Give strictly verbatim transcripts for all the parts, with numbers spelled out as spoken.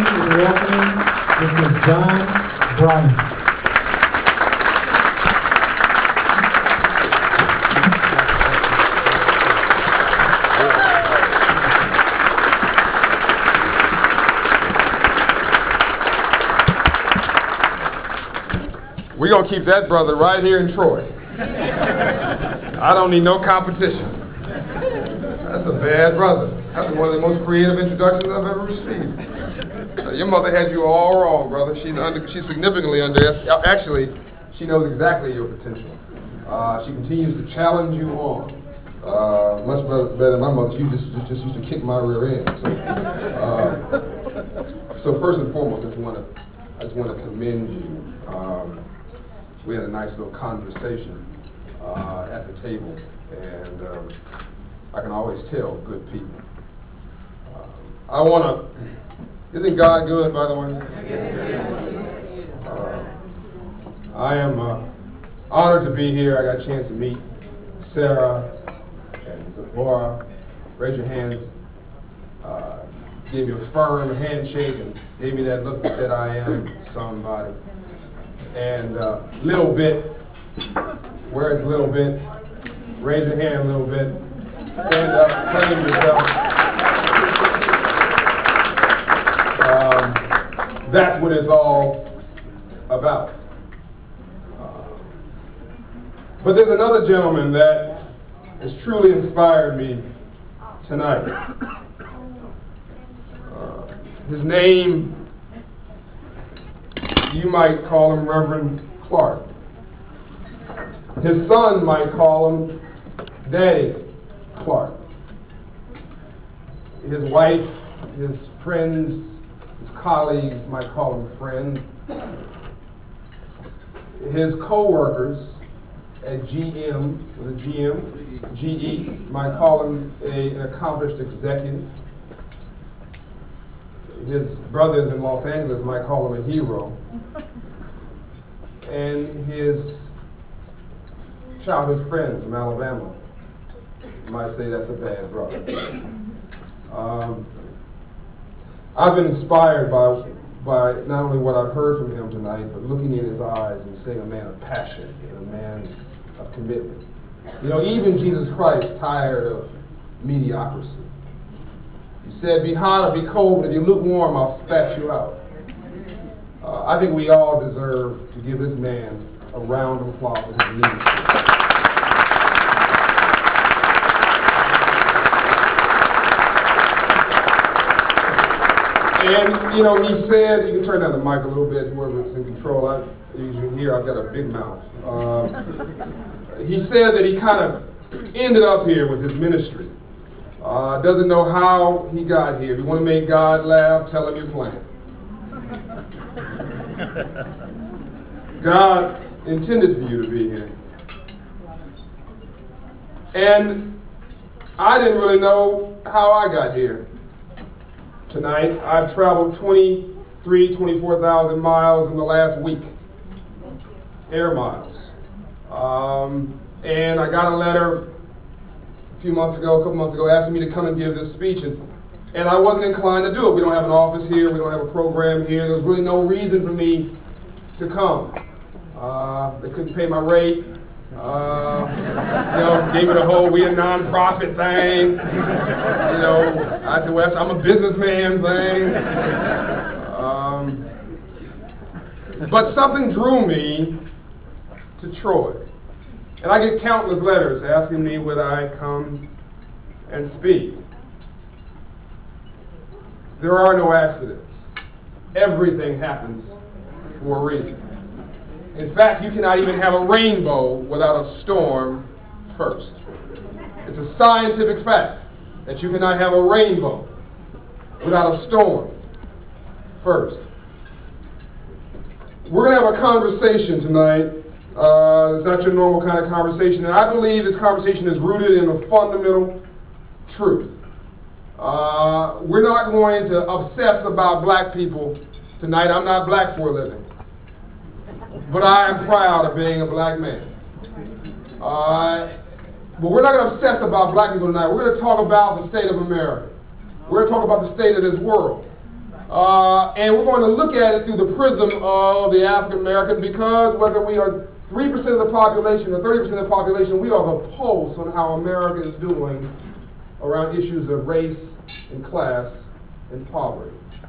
and welcoming Mister John Bryant. We're going to keep that brother right here in Troy. I don't need no competition. That's a bad brother. That's one of the most creative introductions I've ever received. Uh, your mother had you all wrong, brother. She's under, she's significantly underestimated. Actually, she knows exactly your potential. Uh, she continues to challenge you on. Uh, much better, better than my mother. She just, just, just used to kick my rear end. So, uh, so first and foremost, I just want to I just want to commend you. Um, we had a nice little conversation uh, at the table, and um, I can always tell good people. Um, I want to, isn't God good, by the way? Uh, I am uh, honored to be here. I got a chance to meet Sarah and Zipporah. Raise your hands. Uh, gave me a firm handshake and gave me that look that said, I am somebody. And uh, Little Bit, where's Little Bit? Raise your hand, Little Bit. Stand up, claim yourself. Um, that's what it's all about. Uh, but there's another gentleman that has truly inspired me tonight. Uh, his name, you might call him Reverend Clark. His son might call him Daddy Clark. His wife, his friends, his colleagues might call him friend. His co-workers at G M, with a G M, G E, might call him a, an accomplished executive. His brothers in Los Angeles might call him a hero. And his childhood friends from Alabama might say that's a bad brother. Um, I've been inspired by, by not only what I've heard from him tonight, but looking in his eyes and seeing a man of passion and a man of commitment. You know, even Jesus Christ tired of mediocrity. He said, be hot or be cold, but if you're lukewarm, I'll spat you out. Uh, I think we all deserve to give this man a round of applause for his leadership. And, you know, he said, you can turn down the mic a little bit, whoever's in control. I, as you can hear, I've got a big mouth. Uh, he said that he kind of ended up here with his ministry. Uh, doesn't know how he got here. If you want to make God laugh, tell him your plan. God intended for you to be here. And I didn't really know how I got here tonight. I've traveled twenty-three, twenty-four thousand miles in the last week, air miles. Um, and I got a letter a few months ago, a couple months ago, asking me to come and give this speech. And, and I wasn't inclined to do it. We don't have an office here. We don't have a program here. There was really no reason for me to come. Uh, they couldn't pay my rate. Uh, you know, gave me the whole we a nonprofit thing. You know, I said, well, I'm a businessman thing. Um, but something drew me to Troy. And I get countless letters asking me would I come and speak. There are no accidents. Everything happens for a reason. In fact, you cannot even have a rainbow without a storm first. It's a scientific fact that you cannot have a rainbow without a storm first. We're going to have a conversation tonight. Uh, it's not your normal kind of conversation, and I believe this conversation is rooted in a fundamental truth. Uh, we're not going to obsess about black people tonight. I'm not black for a living. But I am proud of being a black man. Uh, but we're not going to obsess about black people tonight. We're going to talk about the state of America. We're going to talk about the state of this world. Uh, Uh, and we're going to look at it through the prism of the African American, because whether we are three percent of the population or thirty percent of the population, we are the pulse on how America is doing around issues of race and class and poverty.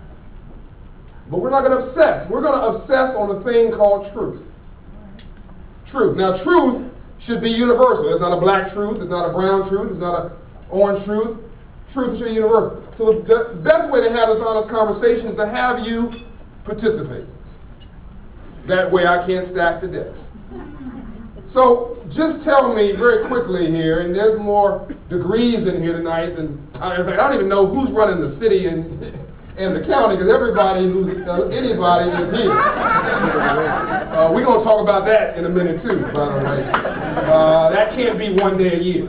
But we're not going to obsess. We're going to obsess on a thing called truth. Truth. Now, truth should be universal. It's not a black truth. It's not a brown truth. It's not an orange truth. Truth should be universal. So the, the best way to have this honest conversation is to have you participate. That way I can't stack the decks. So just tell me very quickly here, and there's more degrees in here tonight than, in fact, I don't even know who's running the city and, and the county, because everybody who's, uh, anybody is here. Uh, we're going to talk about that in a minute too, by the way. Uh, that can't be one day a year.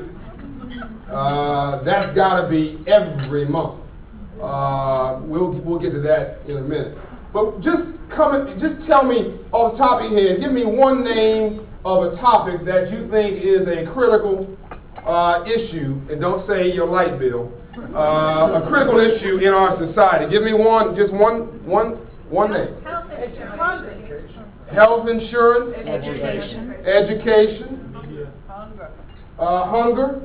Uh, that's got to be every month. Uh, we'll, we'll get to that in a minute. But just come, just tell me off the top of your head, give me one name of a topic that you think is a critical uh, issue, and don't say your light bill, uh, a critical issue in our society. Give me one, just one, one, one name. Health insurance. Health insurance. Education. Education. Hunger. Uh, hunger.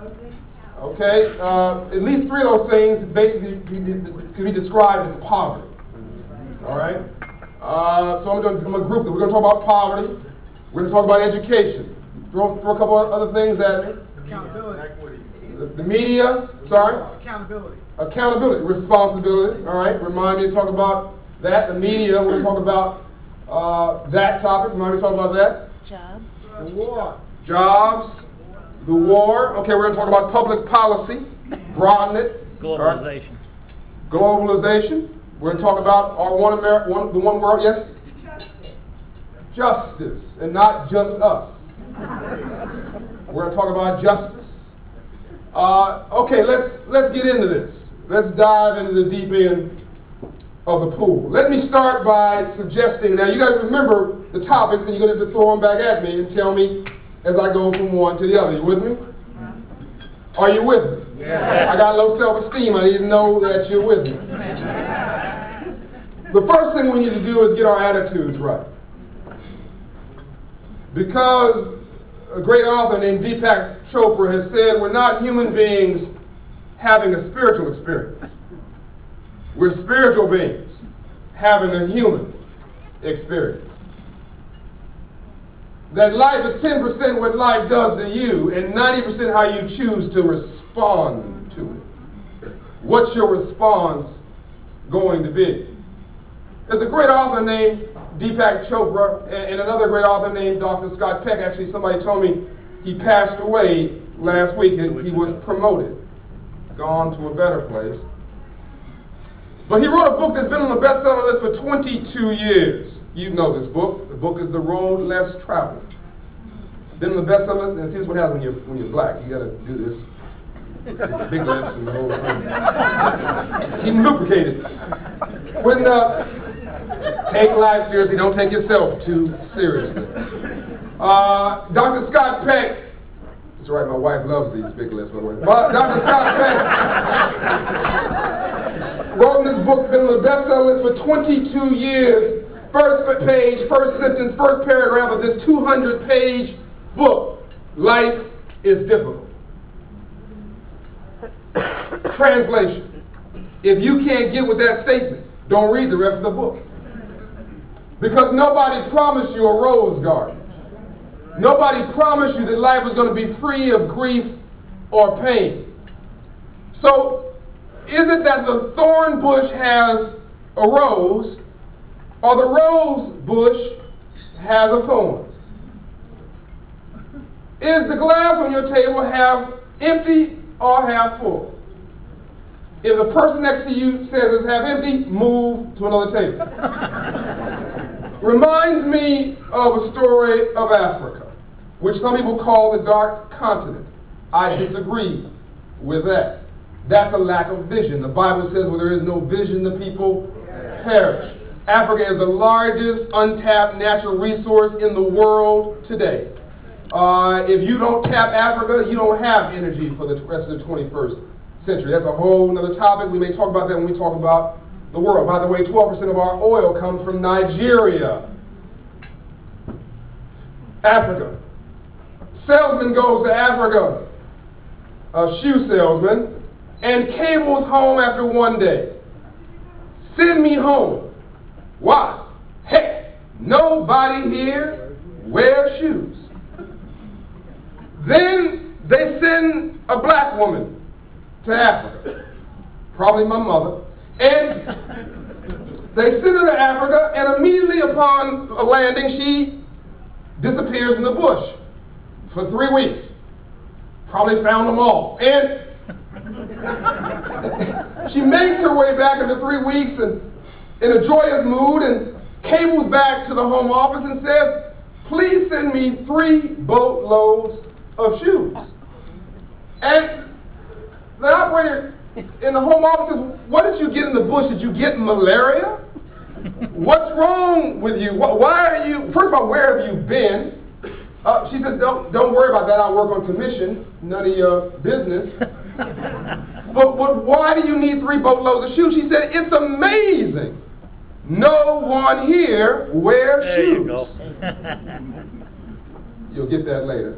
Okay, uh, at least three of those things basically can be described as poverty. All right? Uh, so I'm going to group them. We're going to talk about poverty. We're going to talk about education. Throw, throw a couple of other things at me. Accountability. The, the media, sorry? Accountability. Accountability, responsibility. All right, remind me to talk about that. The media, we're going to talk about uh, that topic. Remind me to talk about that. Jobs. The war. Jobs. The war. Okay, we're going to talk about public policy. Broaden it. Globalization. Right. Globalization. We're going to talk about our one America, one, the one world. Yes? Justice. Justice, and not just us. We're going to talk about justice. Uh, okay, let's let's get into this. Let's dive into the deep end of the pool. Let me start by suggesting. Now, you got to remember the topics, and you're going to have to throw them back at me and tell me as I go from one to the other. You with me? Are you with me? Yeah. I got low self-esteem. I need to know that you're with me. The first thing we need to do is get our attitudes right. Because a great author named Deepak Chopra has said we're not human beings having a spiritual experience. We're spiritual beings having a human experience. That life is ten percent what life does to you and ninety percent how you choose to respond to it. What's your response going to be? There's a great author named Deepak Chopra and another great author named Doctor Scott Peck. Actually, somebody told me he passed away last week. He was promoted, gone to a better place. But he wrote a book that's been on the bestseller list for twenty-two years. You know this book. The book is The Road Less Traveled. Been on the bestseller list, and see, this is what happens when you're, when you're black. You gotta do this. Big lips and the whole thing. Keep them lubricated. When, uh, take life seriously, don't take yourself too seriously. Uh, Doctor Scott Peck, that's right, my wife loves these big lips, by the way. But Doctor Scott Peck wrote in this book, been on the bestseller list for twenty-two years. First page, first sentence, first paragraph of this two hundred page book. Life is difficult. Translation. If you can't get with that statement, don't read the rest of the book. Because nobody promised you a rose garden. Nobody promised you that life was going to be free of grief or pain. So, is it that the thorn bush has a rose, or the rose bush has a thorn? Is the glass on your table half empty or half full? If the person next to you says it's half empty, move to another table. Reminds me of a story of Africa, which some people call the dark continent. I disagree with that. That's a lack of vision. The Bible says where there is no vision, the people perish. Africa is the largest untapped natural resource in the world today. Uh, if you don't tap Africa, you don't have energy for the rest of the twenty-first century. That's a whole other topic. We may talk about that when we talk about the world. By the way, twelve percent of our oil comes from Nigeria. Africa. Salesman goes to Africa, a shoe salesman, and cables home after one day. Send me home. Why? Heck, nobody here wears shoes. Then they send a black woman to Africa, probably my mother, and they send her to Africa, and immediately upon a landing, she disappears in the bush for three weeks. Probably found them all. And she makes her way back after three weeks and in a joyous mood and cables back to the home office and says, please send me three boatloads of shoes. And the operator in the home office says, what did you get in the bush? Did you get malaria? What's wrong with you? Why are you, first of all, where have you been? Uh, she says, don't, don't worry about that. I work on commission. None of your business. But, but why do you need three boatloads of shoes? She said, it's amazing. No one here wears There shoes. you go. You'll get that later.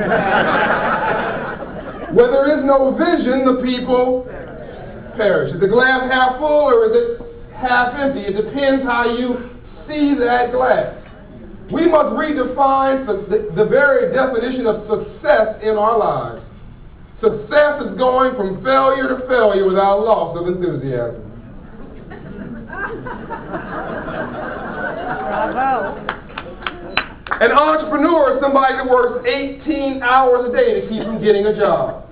Where there is no vision, the people perish. Is the glass half full or is it half empty? It depends how you see that glass. We must redefine su- the, the very definition of success in our lives. Success is going from failure to failure without loss of enthusiasm. Bravo. An entrepreneur is somebody that works eighteen hours a day to keep from getting a job.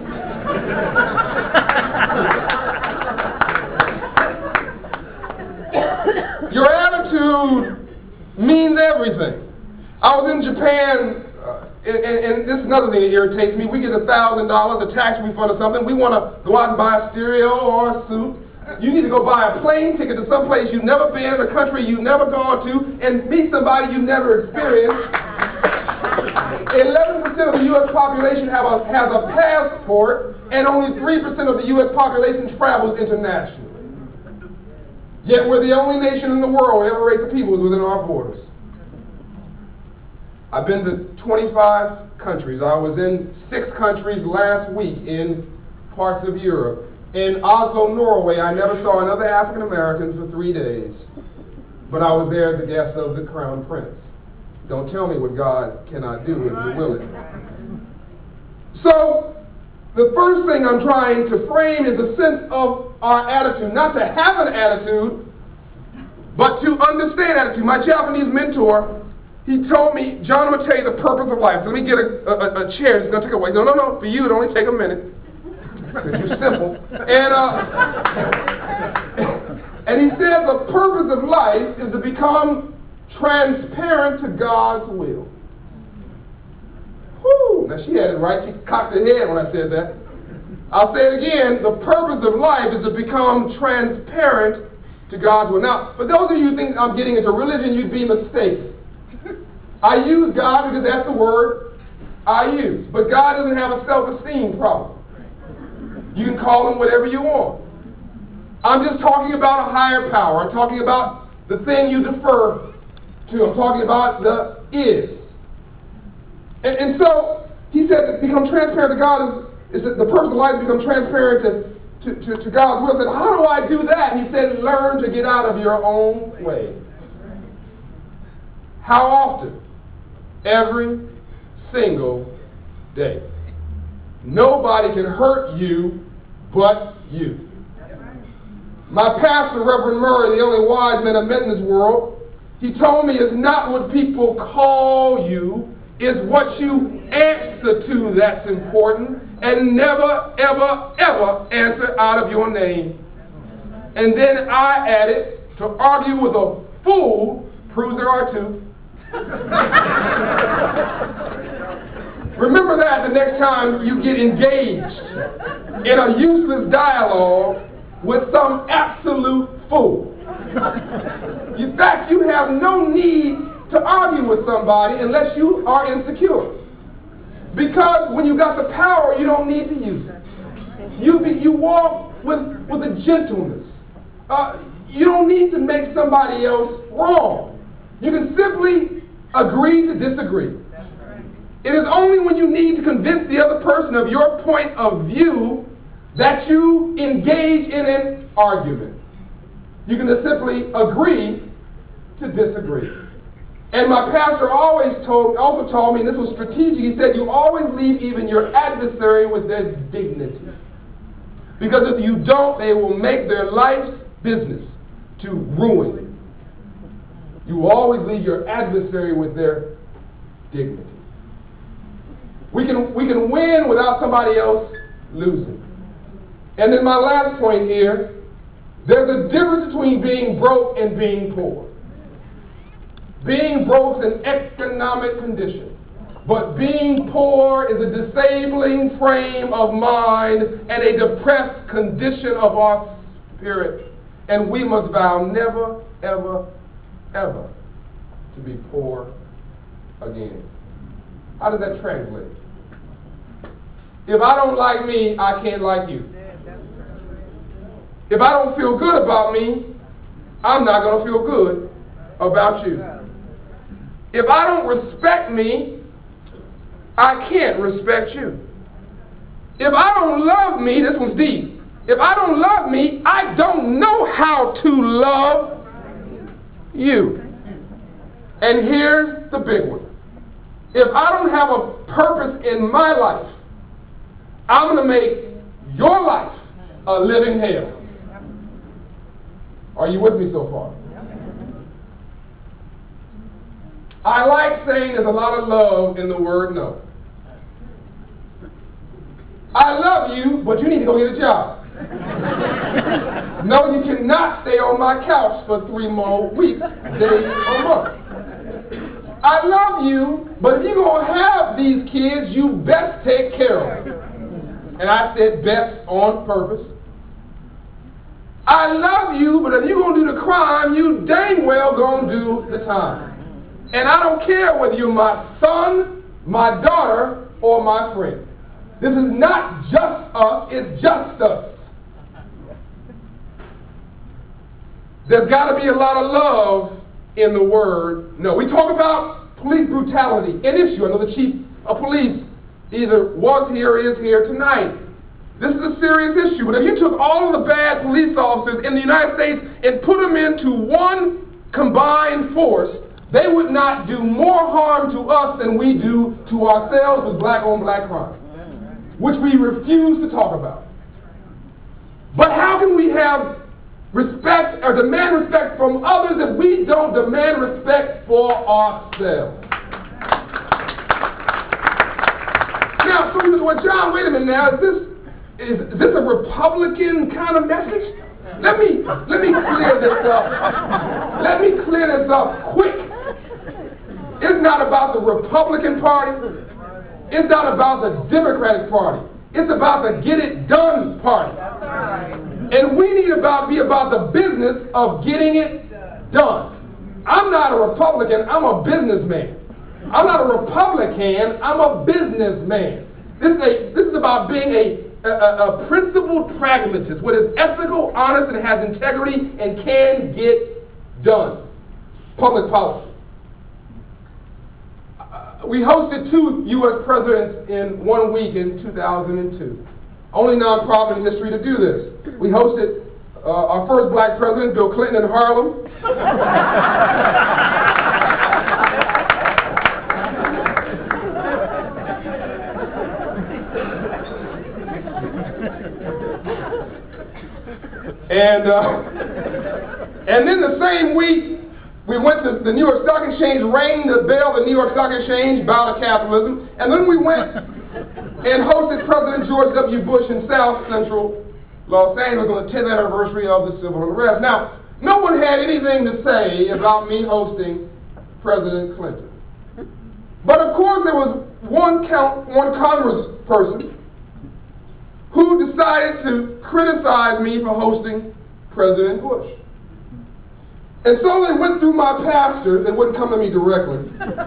Your attitude means everything. I was in Japan, uh, and, and this is another thing that irritates me. We get a thousand dollars, a tax refund or something. We want to go out and buy a stereo or a suit. You need to go buy a plane ticket to some place you've never been, a country you've never gone to, and meet somebody you've never experienced. eleven percent of the U S population have a, has a passport, and only three percent of the U S population travels internationally. Yet we're the only nation in the world where every race of people is within our borders. I've been to twenty-five countries. I was in six countries last week in parts of Europe. In Oslo, Norway, I never saw another African American for three days. But I was there as a guest of the Crown Prince. Don't tell me what God cannot do if you will it. So, the first thing I'm trying to frame is a sense of our attitude. Not to have an attitude, but to understand attitude. My Japanese mentor, he told me, John, I'm going to tell you the purpose of life. So let me get a, a, a chair. It's going to take a while. No, no, no. For you, it'll only take a minute. Because you're simple. And, uh, and he said the purpose of life is to become transparent to God's will. Whew. Now she had it right. She cocked her head when I said that. I'll say it again. The purpose of life is to become transparent to God's will. Now, for those of you who think I'm getting into religion, you'd be mistaken. I use God because that's the word I use. But God doesn't have a self-esteem problem. You can call him whatever you want. I'm just talking about a higher power. I'm talking about the thing you defer to. I'm talking about the is. And, and so he said to become transparent to God is, is that the purpose of life is to become transparent to, to, to, to God's will. I said, how do I do that? He said, learn to get out of your own way. How often? Every single day. Nobody can hurt you but you. My pastor, Reverend Murray, the only wise man I've met in this world, he told me it's not what people call you, it's what you answer to that's important, and never, ever, ever answer out of your name. And then I added, to argue with a fool proves there are two. Remember that the next time you get engaged in a useless dialogue with some absolute fool. In fact, you have no need to argue with somebody unless you are insecure. Because when you got the power, you don't need to use it. You, be, you walk with, with a gentleness uh, you don't need to make somebody else wrong. You can simply agree to disagree. It is only when you need to convince the other person of your point of view that you engage in an argument. You can just simply agree to disagree. And my pastor always told, also told me, and this was strategic, he said, you always leave even your adversary with their dignity. Because if you don't, they will make their life's business to ruin it. You will always leave your adversary with their dignity. We can, we can win without somebody else losing. And then my last point here, there's a difference between being broke and being poor. Being broke is an economic condition, but being poor is a disabling frame of mind and a depressed condition of our spirit. And we must vow never, ever, ever to be poor again. How does that translate? If I don't like me, I can't like you. If I don't feel good about me, I'm not going to feel good about you. If I don't respect me, I can't respect you. If I don't love me, this one's deep. If I don't love me, I don't know how to love you. And here's the big one. If I don't have a purpose in my life, I'm going to make your life a living hell. Are you with me so far? I like saying there's a lot of love in the word no. I love you, but you need to go get a job. No, you cannot stay on my couch for three more weeks, days, or months. I love you, but if you're going to have these kids, you best take care of them. And I said best on purpose. I love you, but if you're going to do the crime, you dang well going to do the time. And I don't care whether you're my son, my daughter, or my friend. This is not just us, it's just us. There's got to be a lot of love in the word no. We talk about police brutality, an issue. I know the chief of police either was here or is here tonight. This is a serious issue. But if you took all of the bad police officers in the United States and put them into one combined force, they would not do more harm to us than we do to ourselves with black-on-black crime, which we refuse to talk about. But how can we have respect or demand respect from others if we don't demand respect for ourselves? Now, so you well, John, wait a minute now, is this is, is this a Republican kind of message? Let me let me clear this up. Let me clear this up quick. It's not about the Republican Party. It's not about the Democratic Party. It's about the get it done party. That's right. And we need to be about the business of getting it done. I'm not a Republican, I'm a businessman. I'm not a Republican, I'm a businessman. This is, a, this is about being a, a, a principled pragmatist, what is ethical, honest, and has integrity, and can get done. Public policy. We hosted two U S presidents in one week in two thousand two. Only nonprofit in history to do this. We hosted uh, our first black president, Bill Clinton, in Harlem. and, uh, and then the same week, we went to the New York Stock Exchange, rang the bell, the New York Stock Exchange, bow to capitalism, and then we went and hosted President George W. Bush in South Central Los Angeles on the tenth anniversary of the civil unrest. Now, no one had anything to say about me hosting President Clinton. But of course, there was one, count, one congressperson who decided to criticize me for hosting President Bush. And so they went through my pastor, they wouldn't come to me directly,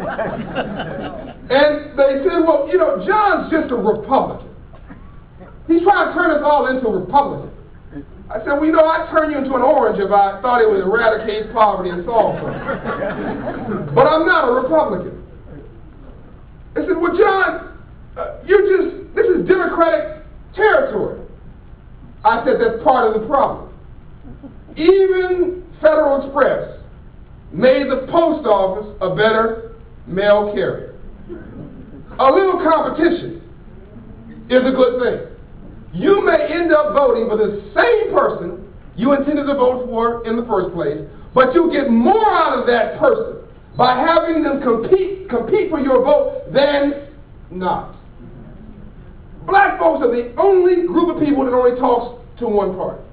and they said, well, you know, John's just a Republican. He's trying to turn us all into Republicans. I said, well, you know, I'd turn you into an orange if I thought it would eradicate poverty and solve something. But I'm not a Republican. I said, well, John, uh, you're just, this is Democratic territory. I said, that's part of the problem. Even Federal Express made the post office a better mail carrier. A little competition is a good thing. You may end up voting for the same person you intended to vote for in the first place, but you get more out of that person by having them compete, compete for your vote than not. Black folks are the only group of people that only talks to one party.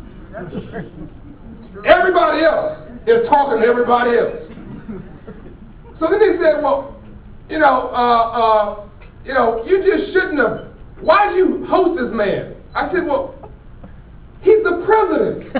Everybody else is talking to everybody else. So then they said, well, you know, uh, uh, you know, you just shouldn't have. Why'd you host this man? I said, well, he's the president.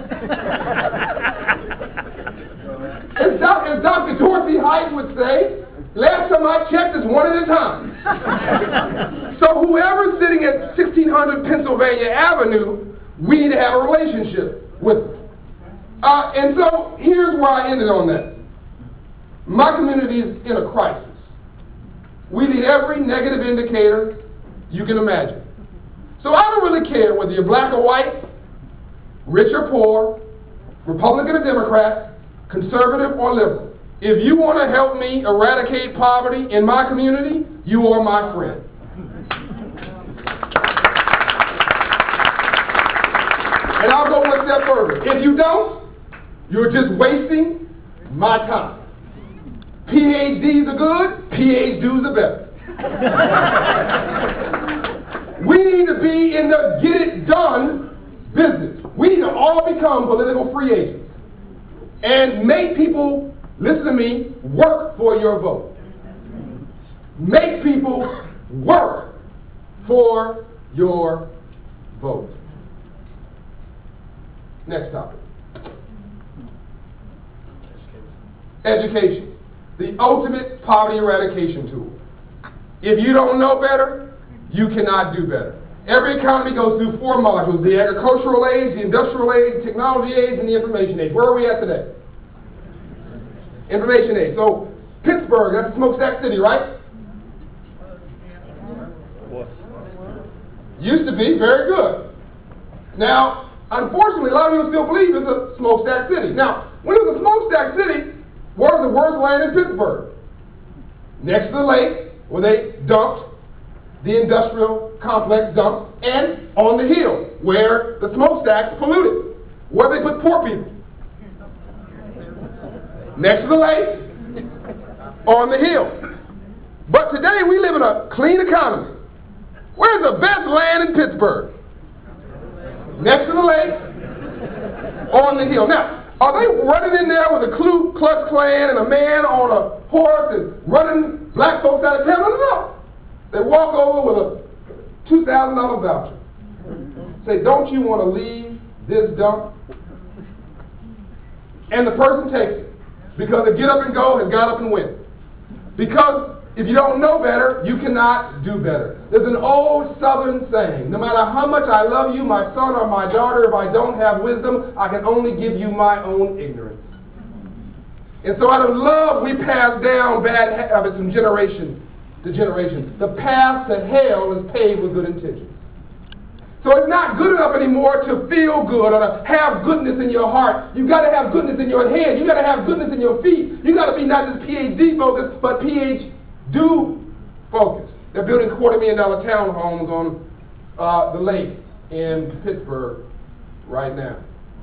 As, doc, as Doctor Dorothy Height would say, last time I checked, it's one at a time. So whoever's sitting at sixteen hundred Pennsylvania Avenue, we need to have a relationship with them. Uh, and so here's where I ended on that. My community is in a crisis. We need every negative indicator you can imagine. So I don't really care whether you're black or white, rich or poor, Republican or Democrat, conservative or liberal. If you want to help me eradicate poverty in my community, you are my friend. And I'll go one step further. If you don't, you're just wasting my time. P H Ds are good, P H Ds are better. We need to be in the get it done business. We need to all become political free agents and make people, listen to me, work for your vote. Make people work for your vote. Next topic. Education. The ultimate poverty eradication tool. If you don't know better, you cannot do better. Every economy goes through four modules: the agricultural age, the industrial age, the technology age, and the information age. Where are we at today? Information age. So Pittsburgh, that's a smokestack city, right? Used to be very good. Now, unfortunately, a lot of people still believe it's a smokestack city. Now, when it was a smokestack city, where was the worst land in Pittsburgh? Next to the lake, where they dumped, the industrial complex dumped, and on the hill, where the smokestacks polluted, where they put poor people. Next to the lake, on the hill. But today we live in a clean economy. Where's the best land in Pittsburgh? Next to the lake, on the hill. Now, are they running in there with a Ku Klux Klan and a man on a horse and running black folks out of town? No, no, no. They walk over with a two thousand dollar voucher. Say, don't you want to leave this dump? And the person takes it because the get up and go has got up and went. Because if you don't know better, you cannot do better. There's an old Southern saying, no matter how much I love you, my son or my daughter, if I don't have wisdom, I can only give you my own ignorance. And so out of love, we pass down bad habits from generation to generation. The path to hell is paved with good intentions. So it's not good enough anymore to feel good or to have goodness in your heart. You've got to have goodness in your head. You've got to have goodness in your feet. You've got to be not just P H D focused, but P H do focus. They're building quarter million dollar townhomes on uh, the lake in Pittsburgh right now.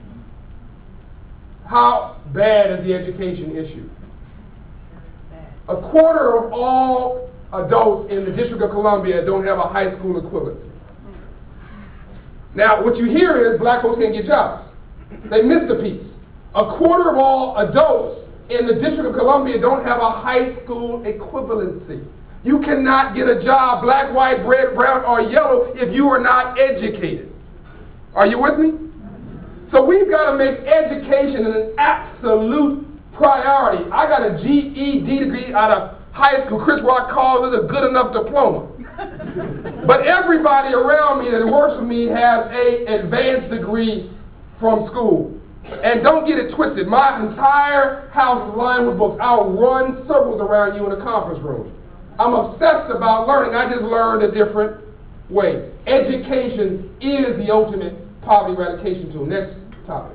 How bad is the education issue? A quarter of all adults in the District of Columbia don't have a high school equivalency. Now, what you hear is black folks can't get jobs. They missed a piece. A quarter of all adults in the District of Columbia don't have a high school equivalency. You cannot get a job, black, white, red, brown, or yellow, if you are not educated. Are you with me? So we've got to make education an absolute priority. I got a G E D degree out of high school. Chris Rock calls it a good enough diploma. But everybody around me that works with me has an advanced degree from school. And don't get it twisted. My entire house is lined with books. I'll run circles around you in a conference room. I'm obsessed about learning. I just learned a different way. Education is the ultimate poverty eradication tool. Next topic.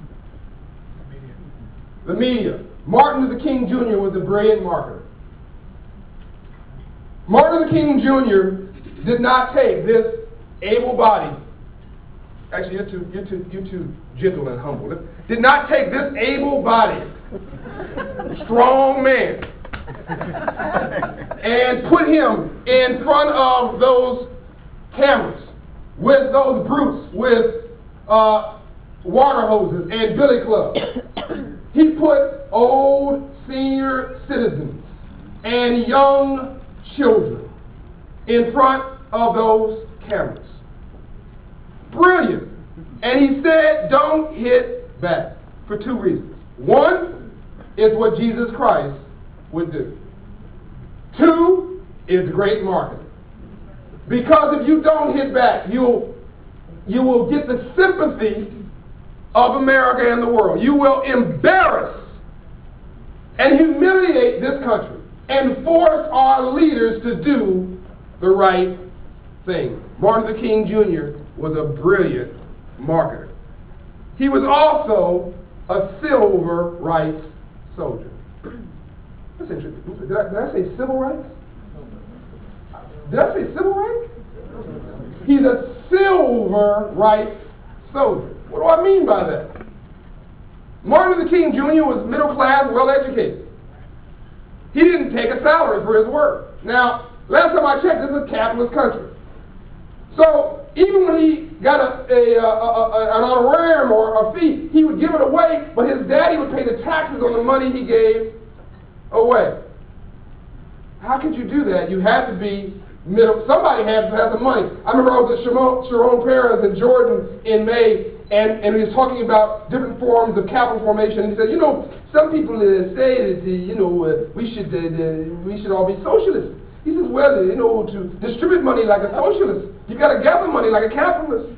The media. Martin Luther King Junior was a brilliant marketer. Martin Luther King Junior did not take this able-bodied, actually you're too, you're too, you're too gentle and humble, did not take this able-bodied, strong man and put him in front of those cameras with those brutes with uh, water hoses and billy clubs. He put old senior citizens and young children in front of those cameras. Brilliant. And he said, don't hit back for two reasons. One is what Jesus Christ would do. Two is great marketing. Because if you don't hit back, you'll, you will get the sympathy of America and the world. You will embarrass and humiliate this country and force our leaders to do the right thing. Martin Luther King Junior was a brilliant marketer. He was also a civil rights soldier. That's interesting. Did I, did I say civil rights? Did I say civil rights? He's a civil rights soldier. What do I mean by that? Martin Luther King Junior was middle class, well educated. He didn't take a salary for his work. Now, last time I checked, this is a capitalist country. So even when he got a, a, a, a, an honorarium or a fee, he would give it away, but his daddy would pay the taxes on the money he gave away. How could you do that? You had to be middle. Somebody had to have some money. I remember I was at Sharon, Sharon Peres in Jordan in May, and, and he was talking about different forms of capital formation. And he said, you know, some people uh, say that, uh, you know, uh, we should uh, uh, we should all be socialists. He says, well, you know, to distribute money like a socialist, you got to gather money like a capitalist.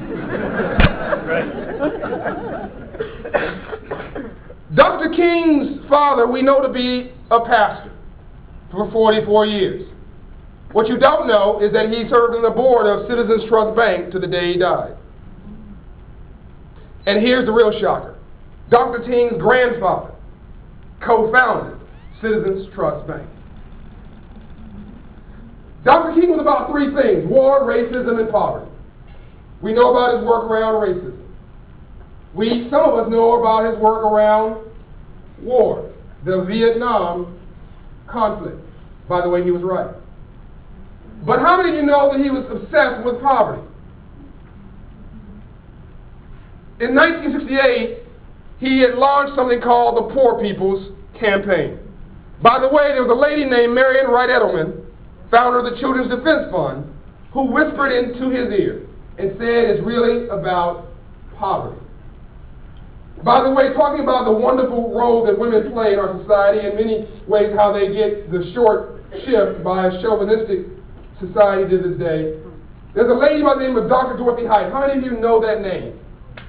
Doctor King's father, we know to be a pastor for forty-four years. What you don't know is that he served on the board of Citizens Trust Bank to the day he died. And here's the real shocker. Doctor King's grandfather co-founded Citizens Trust Bank. Doctor King was about three things: war, racism, and poverty. We know about his work around racism. We, some of us know about his work around war, the Vietnam conflict. By the way, he was right. But how many of you know that he was obsessed with poverty? In nineteen sixty-eight, he had launched something called the Poor People's Campaign. By the way, there was a lady named Marian Wright Edelman, founder of the Children's Defense Fund, who whispered into his ear and said it's really about poverty. By the way, talking about the wonderful role that women play in our society, in many ways how they get the short shift by a chauvinistic society to this day, there's a lady by the name of Doctor Dorothy Height. How many of you know that name?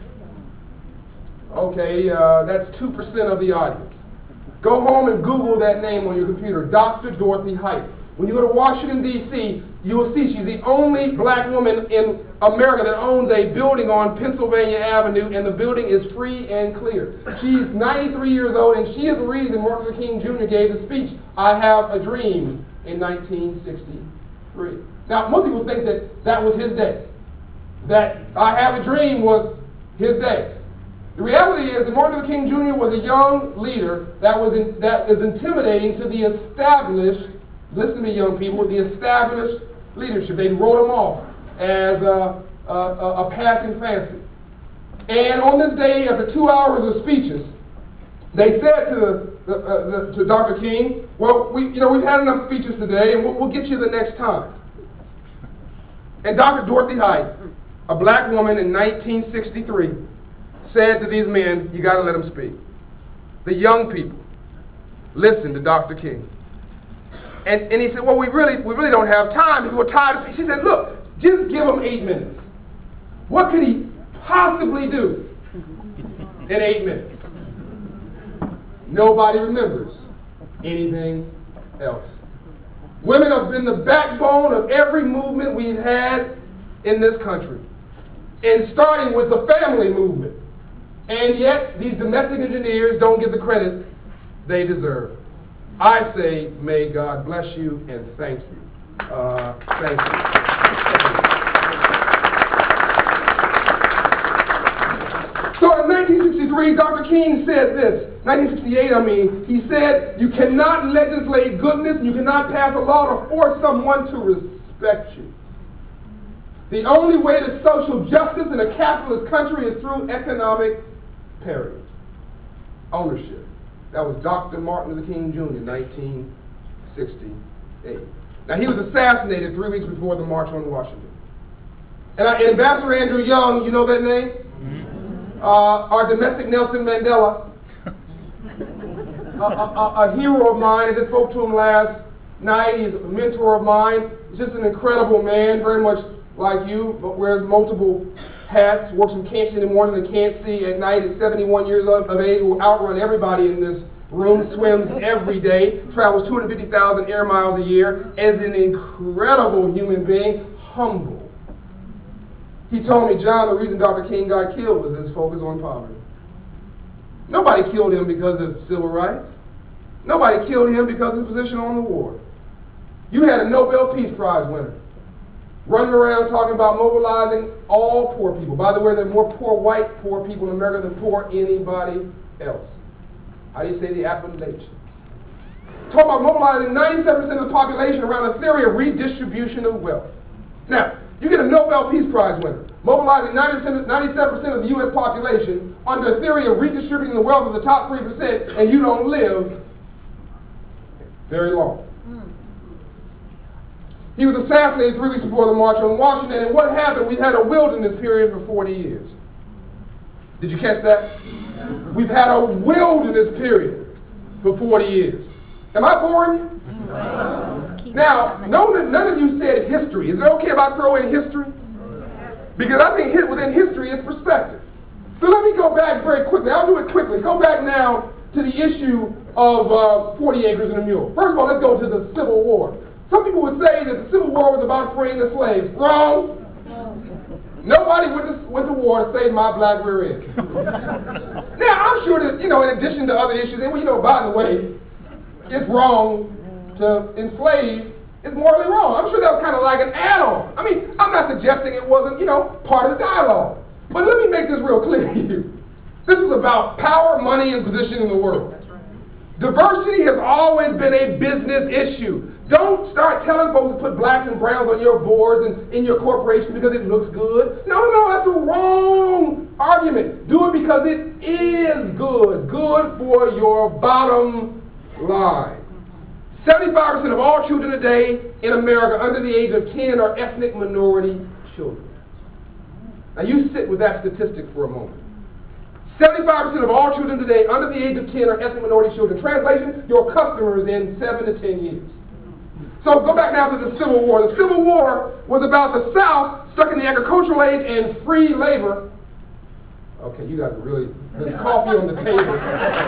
Okay, uh, that's two percent of the audience. Go home and Google that name on your computer, Doctor Dorothy Height. When you go to Washington, D C, you will see she's the only black woman in America that owns a building on Pennsylvania Avenue, and the building is free and clear. She's ninety-three years old, and she is the reason Martin Luther King Junior gave the speech, I Have a Dream, in nineteen sixty-three. Now, most people think that that was his day, that I Have a Dream was his day. The reality is that Martin Luther King Junior was a young leader that was, in, that was intimidating to the established, listen to me young people, the established leadership. They wrote him off as a, a, a passing fancy. And on this day, after two hours of speeches, they said to, the, the, uh, the, to Doctor King, well, we, you know, we've had enough speeches today, and we'll, we'll get you the next time. And Doctor Dorothy Height, a black woman in nineteen sixty-three, said to these men, you got to let them speak. The young people, listen to Doctor King. And, and he said, well, we really, we really don't have time. People were tired of speaking. She said, look, just give him eight minutes. What could he possibly do in eight minutes. Nobody remembers anything else. Women have been the backbone of every movement we've had in this country, and starting with the family movement. And yet, these domestic engineers don't get the credit they deserve. I say, may God bless you and thank you. Uh, thank you. So in nineteen sixty-three, Doctor King said this, nineteen sixty-eight, I mean, he said, you cannot legislate goodness, you cannot pass a law to force someone to respect you. The only way to social justice in a capitalist country is through economic parity, ownership. That was Doctor Martin Luther King Junior, nineteen sixty-eight. Now, he was assassinated three weeks before the March on Washington. And, I, and Ambassador Andrew Young, you know that name? Uh, our domestic Nelson Mandela, a, a, a hero of mine. I just spoke to him last night. He's a mentor of mine. He's just an incredible man, very much like you, but wears multiple hats, works from can't see in the morning and can't see at night. Is seventy-one years of, of age, will outrun everybody in this room, swims every day, travels two hundred fifty thousand air miles a year, is an incredible human being, humble. He told me, John, the reason Doctor King got killed was his focus on poverty. Nobody killed him because of civil rights. Nobody killed him because of his position on the war. You had a Nobel Peace Prize winner running around talking about mobilizing all poor people. By the way, there are more poor white poor people in America than poor anybody else. How do you say the Appalachians? Talking about mobilizing ninety-seven percent of the population around a theory of redistribution of wealth. Now, you get a Nobel Peace Prize winner, mobilizing ninety-seven percent of the U S population under a theory of redistributing the wealth of the top three percent, and you don't live very long. He was assassinated three weeks before the March on Washington, and what happened? We had a wilderness period for forty years. Did you catch that? We've had a wilderness period for forty years. Am I boring you? No. Now, none, none of you said history. Is it okay if I throw in history? Because I think within history is perspective. So let me go back very quickly. I'll do it quickly. Go back now to the issue of uh, forty acres and a mule. First of all, let's go to the Civil War. Some people would say that the Civil War was about freeing the slaves. Wrong. Nobody went to, went to war to save my black rear end. Now, I'm sure that, you know, in addition to other issues, and, you know, by the way, it's wrong to enslave. It's morally wrong. I'm sure that was kind of like an add-on. I mean, I'm not suggesting it wasn't, you know, part of the dialogue. But let me make this real clear to you. This was about power, money, and position in the world. Diversity has always been a business issue. Don't start telling folks to put blacks and browns on your boards and in your corporation because it looks good. No, no, no, that's a wrong argument. Do it because it is good. Good for your bottom line. seventy-five percent of all children today in America under the age of ten are ethnic minority children. Now you sit with that statistic for a moment. seventy-five percent of all children today under the age of ten are ethnic minority children. Translation, your customers in seven to ten years. So go back now to the Civil War. The Civil War was about the South stuck in the agricultural age and free labor. Okay, you guys are really, there's coffee on the table.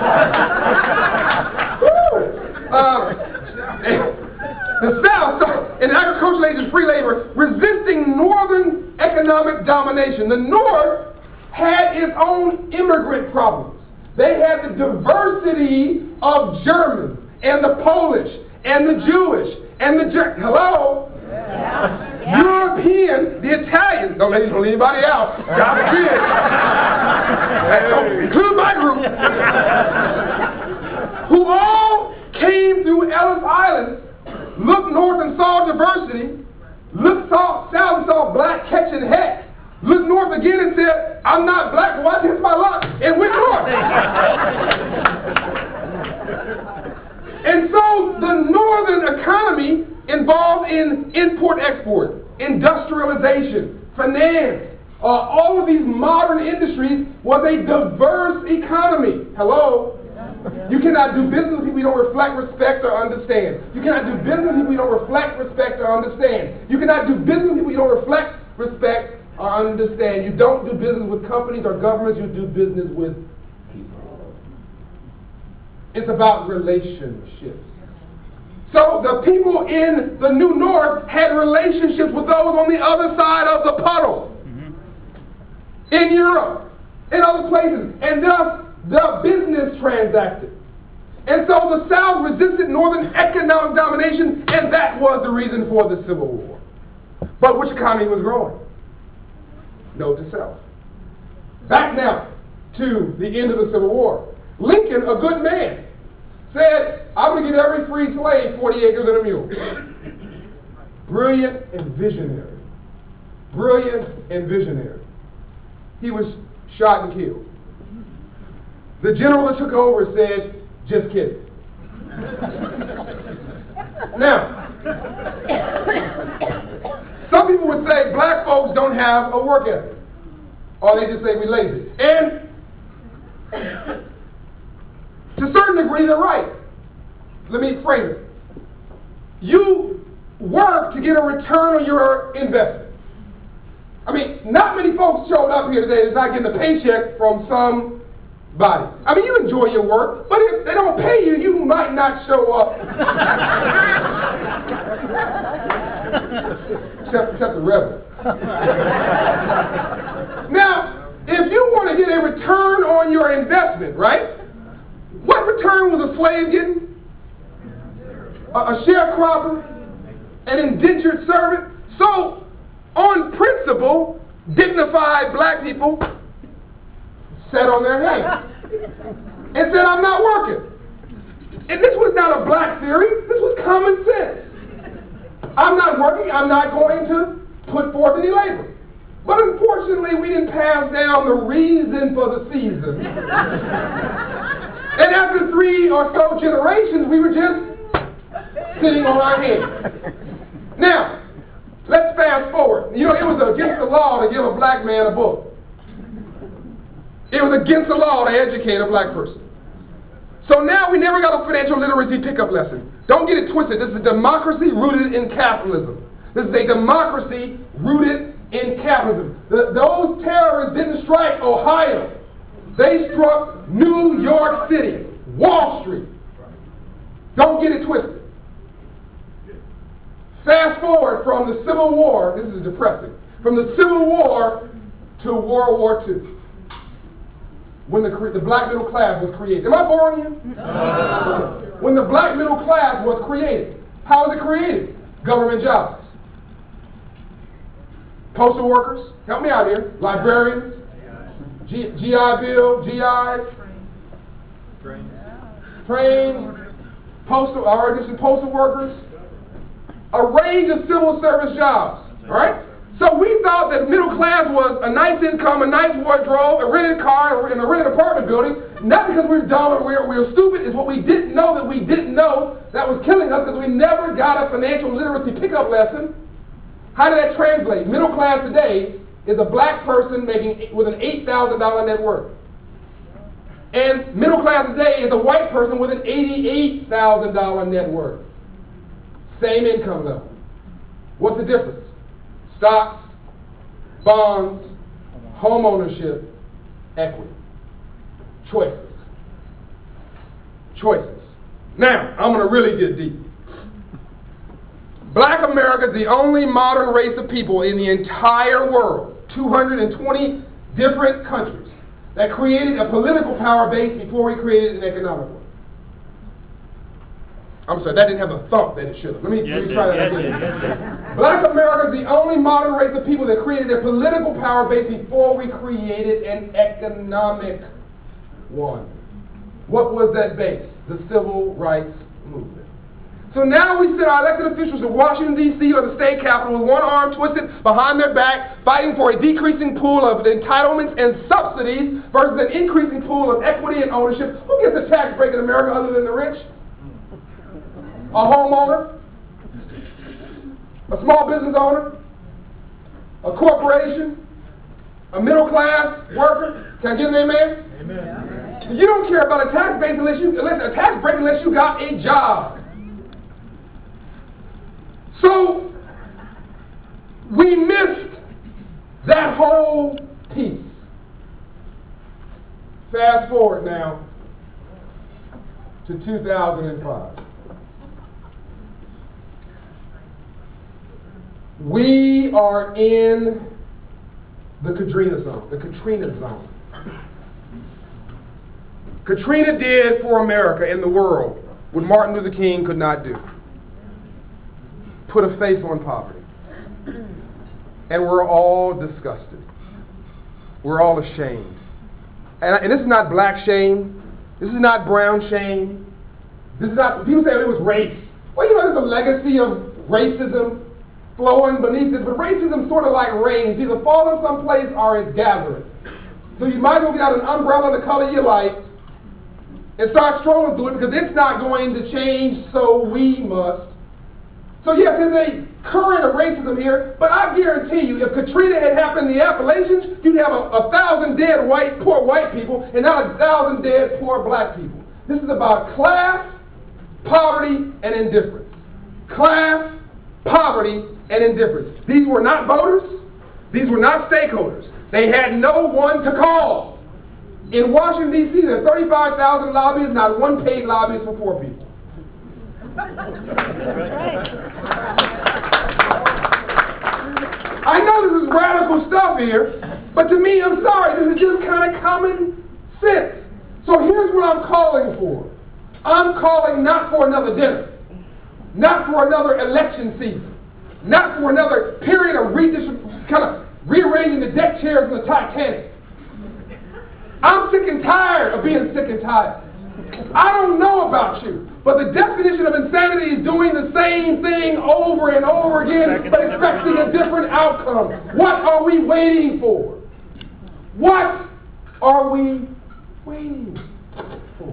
uh, the South stuck in the agricultural age and free labor, resisting Northern economic domination. The North had its own immigrant problems. They had the diversity of Germans and the Polish and the Jewish and the Ger- hello, yeah. Yeah. European, the Italians. Don't let don't leave anybody out. God forbid. Don't include my group. Who all came through Ellis Island, looked north and saw diversity, looked south, south and saw black catching heck. Looked north again and said, I'm not black, but watch this my luck, and went north. And so the northern economy involved in import-export, industrialization, finance, uh, all of these modern industries was a diverse economy. Hello? You cannot do business with people you don't reflect, respect, or understand. You cannot do business with people you don't reflect, respect, or understand. You cannot do business with people you don't reflect, respect, or understand. You don't do business with companies or governments, you do business with people. It's about relationships. So the people in the New North had relationships with those on the other side of the puddle. Mm-hmm. In Europe, in other places, and thus the business transacted. And so the South resisted Northern economic domination, and that was the reason for the Civil War. But which economy was growing? Note to self. Back now to the end of the Civil War. Lincoln, a good man, said, I'm going to give every free slave forty acres and a mule. Brilliant and visionary. Brilliant and visionary. He was shot and killed. The general that took over said, just kidding. Now, some people would say black folks don't have a work ethic. Or they just say we lazy. And to a certain degree, they're right. Let me frame it. You work to get a return on your investment. I mean, not many folks showed up here today that's not getting a paycheck from somebody. I mean, you enjoy your work, but if they don't pay you, you might not show up. except, except the rebel. Now, if you want to get a return on your investment, right? What return was a slave getting? A, a sharecropper? An indentured servant? So, on principle, dignified black people sat on their hands and said, I'm not working. And this was not a black theory. This was common sense. I'm not working. I'm not going to put forth any labor. But unfortunately, we didn't pass down the reason for the season. And after three or so generations, we were just sitting on our hands. Now, let's fast forward. You know, it was against the law to give a black man a book. It was against the law to educate a black person. So now we never got a financial literacy pickup lesson. Don't get it twisted. This is a democracy rooted in capitalism. This is a democracy rooted in capitalism. The, those terrorists didn't strike Ohio. They struck New York City, Wall Street. Don't get it twisted. Fast forward from the Civil War, this is depressing, from the Civil War to World War Two, when the, the black middle class was created. Am I boring you? No. When the black middle class was created, how was it created? Government jobs. Postal workers, help me out here, librarians, G, G I Bill, G Is, trains, postal, I already mentioned postal workers, a range of civil service jobs, all right? So we thought that middle class was a nice income, a nice wardrobe, a rented car, and a rented apartment building, not because we were dumb or we were, we were stupid. It's what we didn't know that we didn't know that was killing us because we never got a financial literacy pickup lesson. How did that translate? Middle class today is a black person making with an eight thousand dollar net worth. And middle class today is a white person with an eighty-eight thousand dollar net worth. Same income level. What's the difference? Stocks, bonds, home ownership, equity. Choices. Choices. Now, I'm going to really get deep. Black America is the only modern race of people in the entire world, two hundred twenty different countries, that created a political power base before we created an economic one. I'm sorry, that didn't have the thump that it should have. Let me, Yes, let me try yes, that again. yes, yes. Black America is the only modern race of people that created a political power base before we created an economic one. What was that base? The civil rights movement. So now we send our elected officials to Washington, D C or the state capitol with one arm twisted behind their back, fighting for a decreasing pool of entitlements and subsidies versus an increasing pool of equity and ownership. Who gets a tax break in America other than the rich? A homeowner? A small business owner? A corporation? A middle class worker? Can I get an amen? Amen. You don't care about a tax base unless you, unless a tax break unless you got a job. So we missed That whole piece. Fast forward now to two thousand five. We are in the Katrina zone, the Katrina zone. Katrina did for America and the world what Martin Luther King could not do. Put a face on poverty. And we're all disgusted. We're all ashamed. And, and this is not black shame. This is not brown shame. This is not, people say it was race. Well, you know, there's a legacy of racism flowing beneath this, but racism is sort of like rain. It's either falling someplace or it's gathering. So you might as well get out an umbrella the color you like and start strolling through it, because it's not going to change, so we must. So yes, there's a current of racism here, but I guarantee you, if Katrina had happened in the Appalachians, you'd have a, a thousand dead white, poor white people, and not a thousand dead poor black people. This is about class, poverty, and indifference. Class, poverty, and indifference. These were not voters. These were not stakeholders. They had no one to call. In Washington, D C, there are thirty-five thousand lobbyists, not one paid lobbyist for poor people. I know this is radical stuff here, but to me, I'm sorry, this is just kind of common sense. So here's what I'm calling for. I'm calling not for another dinner, not for another election season, not for another period of redistribution, kind of rearranging the deck chairs in the Titanic. I'm sick and tired of being sick and tired. I don't know about you, but the definition of insanity is doing the same thing over and over again, but expecting a different outcome. What are we waiting for? What are we waiting for?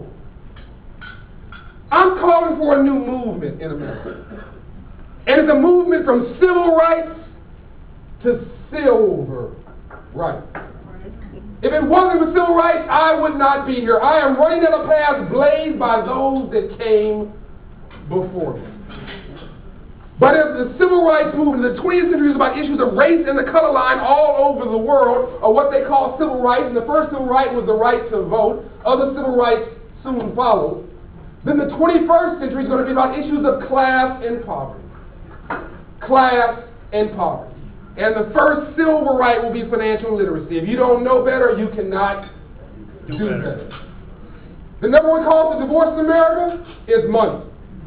I'm calling for a new movement in America. And it's a movement from civil rights to silver rights. If it wasn't for civil rights, I would not be here. I am running down a path blazed by those that came before me. But if the civil rights movement in the twentieth century was about issues of race and the color line all over the world, or what they call civil rights, and the first civil right was the right to vote, other civil rights soon followed, then the twenty-first century is going to be about issues of class and poverty. Class and poverty. And the first silver right will be financial literacy. If you don't know better, you cannot do, do better. better. The number one cause for divorce in America is money.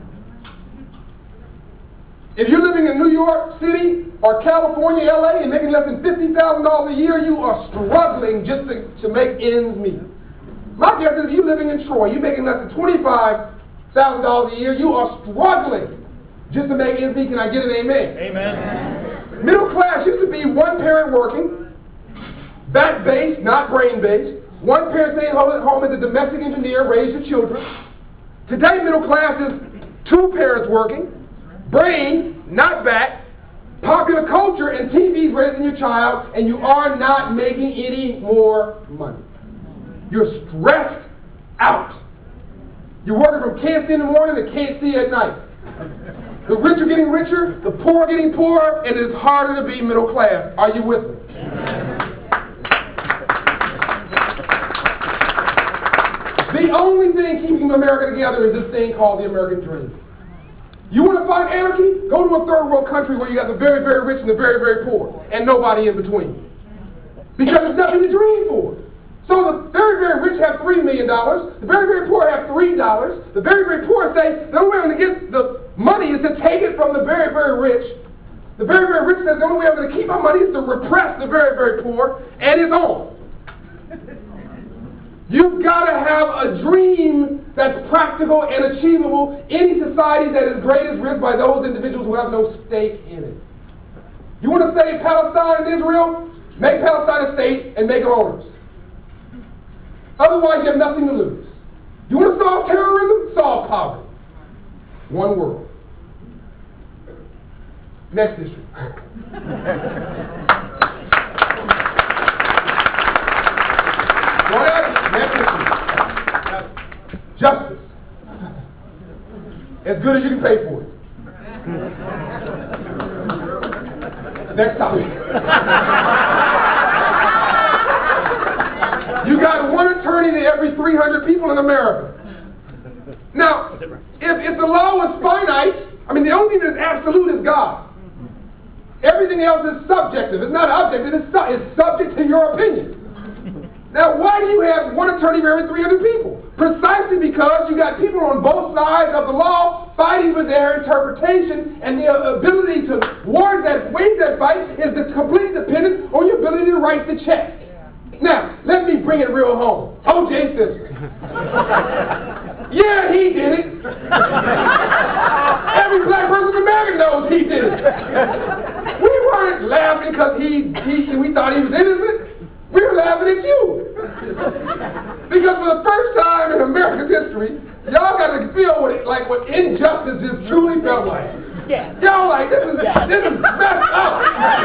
If you're living in New York City or California, L A, and making less than fifty thousand dollars a year, you are struggling just to, to make ends meet. My guess is if you're living in Troy, you're making less than twenty-five thousand dollars a year, you are struggling just to make ends meet. Can I get an amen? Amen. Middle class used to be one parent working, back-based, not brain-based. One parent staying home as a domestic engineer, raised your children. Today, middle class is two parents working, brain, not back, popular culture, and T V's raising your child, and you are not making any more money. You're stressed out. You're working from can't see in the morning to can't see at night. The rich are getting richer, the poor are getting poorer, and it is harder to be middle class. Are you with me? The only thing keeping America together is this thing called the American dream. You want to fight anarchy? Go to a third world country where you got the very, very rich and the very, very poor, and nobody in between. Because there's nothing to dream for. So the very, very rich have three million dollars. The very, very poor have three dollars. The very, very poor say the only way I'm going to get the money is to take it from the very, very rich. The very, very rich says the only way I'm going to keep my money is to repress the very, very poor, and it's on. You've got to have a dream that's practical and achievable in a society that is greatest risk by those individuals who have no stake in it. You want to save Palestine and Israel? Make Palestine a state and make them owners. Otherwise, you have nothing to lose. You want to solve terrorism? Solve poverty. One world. Next issue. Go ahead. Next issue. Justice. As good as you can pay for it. Next topic. got one attorney to every three hundred people in America. Now, if, if the law was finite, I mean, the only thing that's absolute is God. Everything else is subjective. It's not objective. It's, su it's subject to your opinion. Now, why do you have one attorney for every three hundred people? Precisely because you got people on both sides of the law fighting for their interpretation, and the ability to wage that, wage that fight is the completely dependent on your ability to write the check. Now, let me bring it real home. O J Simpson. Yeah, he did it. Every black person in America knows he did it. We weren't laughing because he, he, we thought he was innocent. We were laughing at you. Because for the first time in America's history, y'all got to feel what it, like what injustice just truly felt like. Yes. Y'all like, this is, Yes. this is messed up.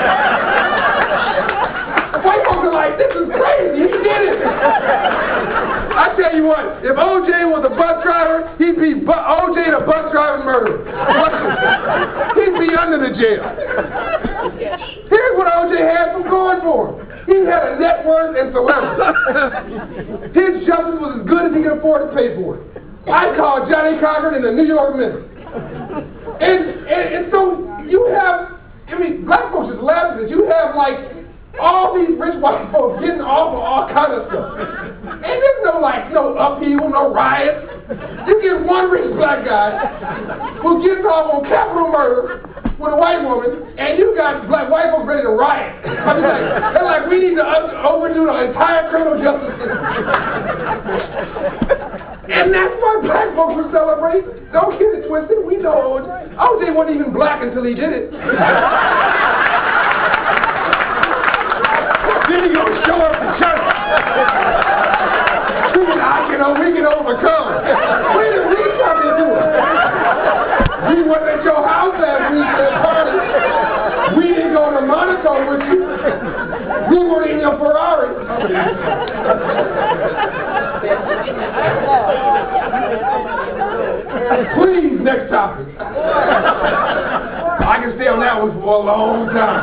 White folks are like, this is crazy, he did it. I tell you what, if O J was a bus driver, he'd be bu O J the bus driving murderer. He'd be under the jail. Here's what O J had from going for him. He had a net worth and celebrity. His justice was as good as he could afford to pay for it. I called Johnny Cochran in the New York Minute. And, and, and so you have, I mean, black folks just laugh at this. You have like all these rich white folks getting off of all kind of stuff. And there's no like, no upheaval, no riots. You get one rich black guy who gets off on capital murder with a white woman, and you got black white folks ready to riot. I mean, like, they're like, we need to overdo the entire criminal justice system. And that's why black folks would celebrate. Don't get it twisted. We know O J. O J wasn't even black until he did it. Then he gonna show up to church. Thinking, I can, we can overcome. When did we come into it? We wasn't at your house last week at that party. We didn't go to Monaco with you. We weren't in your Ferrari. Please, next topic. I can stay on that one for a long time.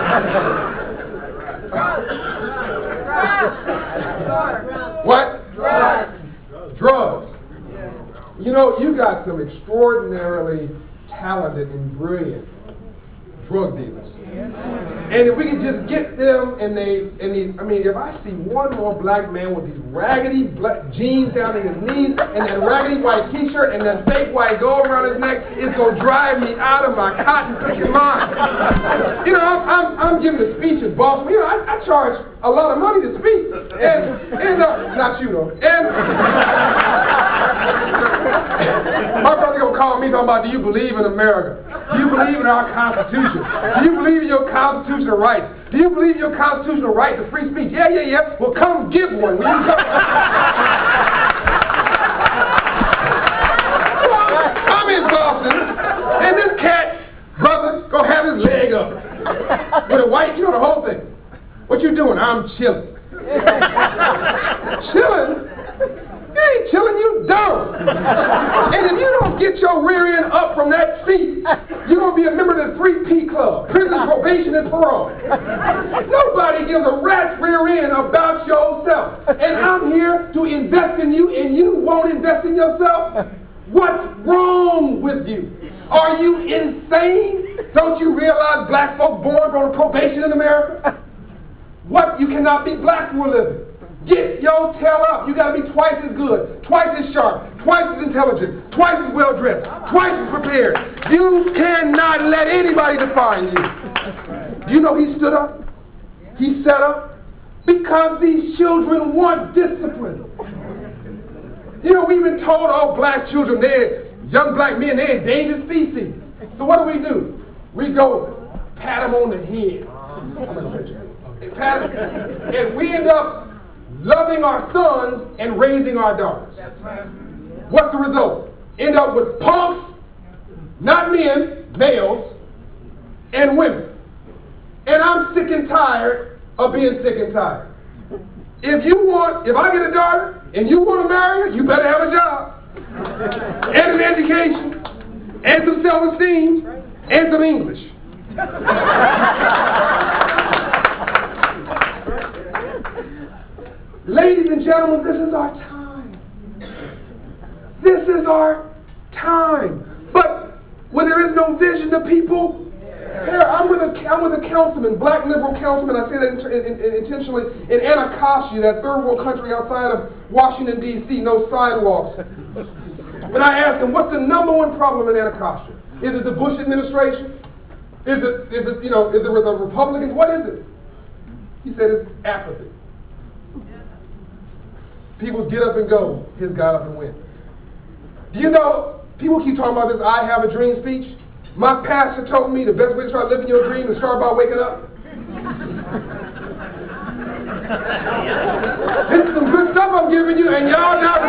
What? Drugs. Drugs. You know, you got some extraordinarily talented and brilliant drug dealers. And if we could just get them and they, and these, I mean, if I see one more black man with these raggedy black jeans down to his knees and that raggedy white t-shirt and that fake white gold around his neck, it's gonna drive me out of my cotton picking mind. You know, I'm, I'm, I'm giving a speech in Boston. You know, I, I charge a lot of money to speak. And, and uh, not you though. And my brother gonna call me talking about, do you believe in America? Do you believe in our Constitution? Do you believe in your constitutional rights? Do you believe in your constitutional right to free speech? Yeah, yeah, yeah. Well, come give one. When you come. Well, I'm in Boston, and this cat, brother, gonna have his leg up with a white, you know, the whole thing. What you doing? I'm chilling. Chilling? You ain't chilling, you dumb. And if you don't get your rear end up from that seat, you're going to be a member of the three P Club, prison, probation, and parole. Nobody gives a rat's rear end about yourself. And I'm here to invest in you, and you won't invest in yourself? What's wrong with you? Are you insane? Don't you realize black folks born on probation in America? What? You cannot be black for a living. Get your tail up. You got to be twice as good, twice as sharp, twice as intelligent, twice as well dressed, twice as prepared. You cannot let anybody define you. Do you know he stood up? He sat up because these children want discipline. You know, we've been told, oh, black children, they're young black men, they're endangered species. So what do we do? We go pat them on the head. I'm gonna picture. Pat them, and we end up loving our sons and raising our daughters. That's right. What's the result? End up with punks, not men, males, and women. And I'm sick and tired of being sick and tired. If you want, if I get a daughter and you want to marry her, you better have a job, and an education, and some self-esteem, and some English. Ladies and gentlemen, this is our time. This is our time. But when there is no vision, the people perish. I'm with a, I'm with a councilman, black liberal councilman, I say that in, in, in, intentionally, in Anacostia, that third world country outside of Washington, D C, no sidewalks. When I ask him, what's the number one problem in Anacostia? Is it the Bush administration? Is it, is it, you know, is it the Republicans? What is it? He said it's apathy. People's get up and go. His got up and went. Do you know, people keep talking about this I have a dream speech. My pastor told me the best way to start living your dream is start by waking up. This is some good stuff I'm giving you, and y'all not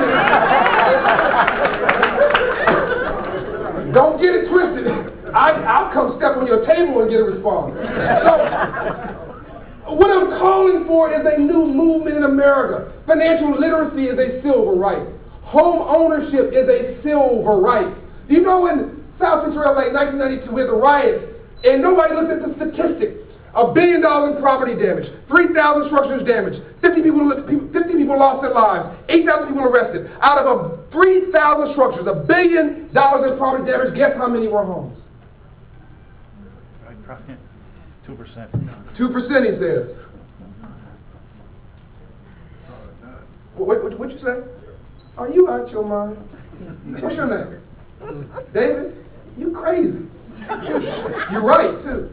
responding. Don't get it twisted. I, I'll come step on your table and get a response. So, what I'm calling for is a new movement in America. Financial literacy is a civil right. Home ownership is a civil right. Do you know in South Central L A, nineteen ninety-two, we had the riots, and nobody looked at the statistic. A billion dollars in property damage, three thousand structures damaged, fifty people, fifty people lost their lives, eight thousand people arrested. Out of a three thousand structures, a billion dollars in property damage, guess how many were homes? two percent. two percent, he says. What, what, what'd you say? Are you out your mind? What's your name? David? You crazy. You're right, too.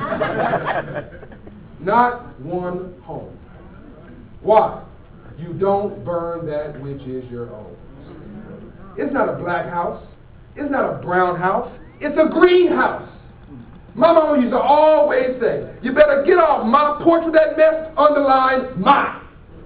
Not one home. Why? You don't burn that which is your own. It's not a black house. It's not a brown house. It's a green house. My mama used to always say, you better get off my porch with that mess, underline mine.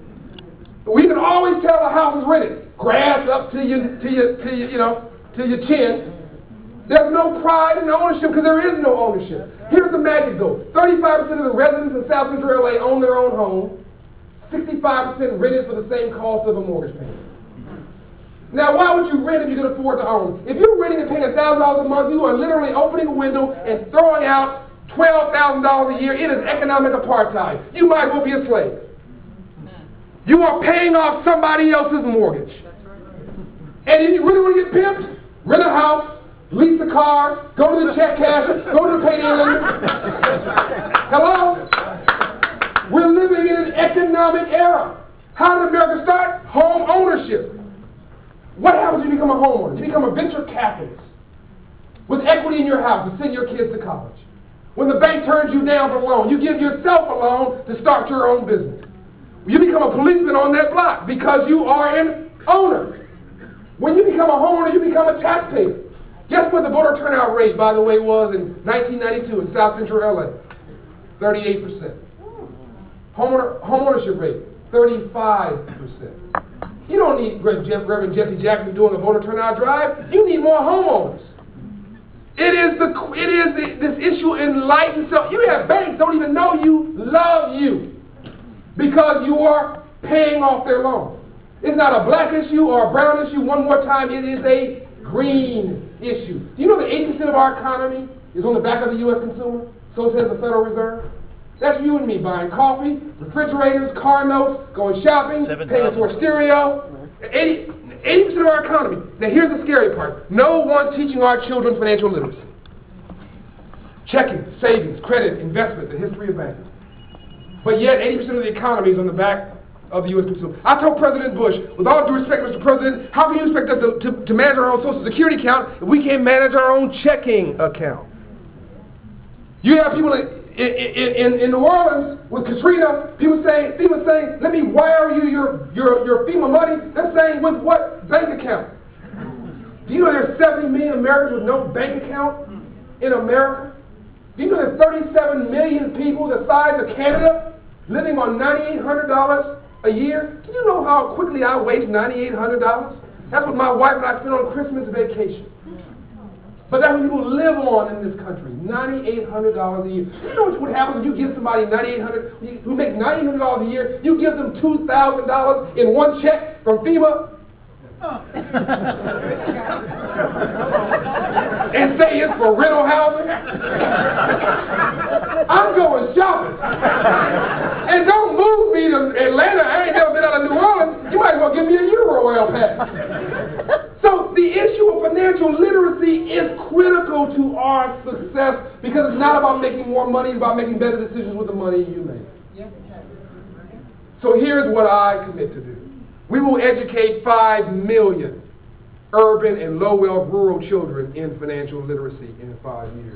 We can always tell a house is rented. Grass up to your, to your, to your, you know, to your chin. There's no pride in ownership because there is no ownership. Here's the magic though. thirty-five percent of the residents in South Central L A own their own home. sixty-five percent rented for the same cost of a mortgage payment. Now, why would you rent if you can afford to own? If you're renting and paying one thousand dollars a month, you are literally opening a window and throwing out twelve thousand dollars a year. It is economic apartheid. You might as well be a slave. You are paying off somebody else's mortgage. And if you really want to get pimped, rent a house, lease a car, go to the check casher, go to the payday lender. Hello? We're living in an economic era. How did America start? Home ownership. What happens when you become a homeowner? You become a venture capitalist with equity in your house to send your kids to college. When the bank turns you down for a loan, you give yourself a loan to start your own business. You become a policeman on that block because you are an owner. When you become a homeowner, you become a taxpayer. Guess what the voter turnout rate, by the way, was in nineteen ninety-two in South Central L A? thirty-eight percent. Homeowner, homeownership rate, thirty-five percent. You don't need Reverend Jesse Jackson doing a voter turnout drive. You need more homeowners. It is the it is the, this issue in life itself. You have banks don't even know you love you because you are paying off their loan. It's not a black issue or a brown issue. One more time, it is a green issue. Do you know that eighty percent of our economy is on the back of the U S consumer? So says the Federal Reserve. That's you and me buying coffee, refrigerators, car notes, going shopping, paying for a stereo. eighty percent of our economy. Now here's the scary part. No one teaching our children financial literacy. Checking, savings, credit, investment, the history of banking. But yet eighty percent of the economy is on the back of the U S consumer. I told President Bush, with all due respect, Mister President, how can you expect us to, to, to manage our own Social Security account if we can't manage our own checking account? You have people in, in, in, in New Orleans with Katrina, people saying, FEMA saying, let me wire you your, your, your FEMA money. They're saying, with what bank account? Do you know there's seventy million Americans with no bank account in America? Do you know there's thirty-seven million people the size of Canada living on nine thousand eight hundred dollars a year? Do you know how quickly I waste nine thousand eight hundred dollars? That's what my wife and I spend on Christmas vacation. But that's what people live on in this country, nine thousand eight hundred dollars a year. Do you know what happens when you give somebody nine thousand eight hundred dollars, who makes nine thousand eight hundred dollars a year, you give them two thousand dollars in one check from FEMA? And say it's for rental housing? I'm going shopping. And don't move me to Atlanta. I ain't never been out of New Orleans, you might as well give me a Euro pass. So the issue of financial literacy is critical to our success because it's not about making more money, it's about making better decisions with the money you make. So here's what I commit to do. We will educate five million urban and low-wealth rural children in financial literacy in five years.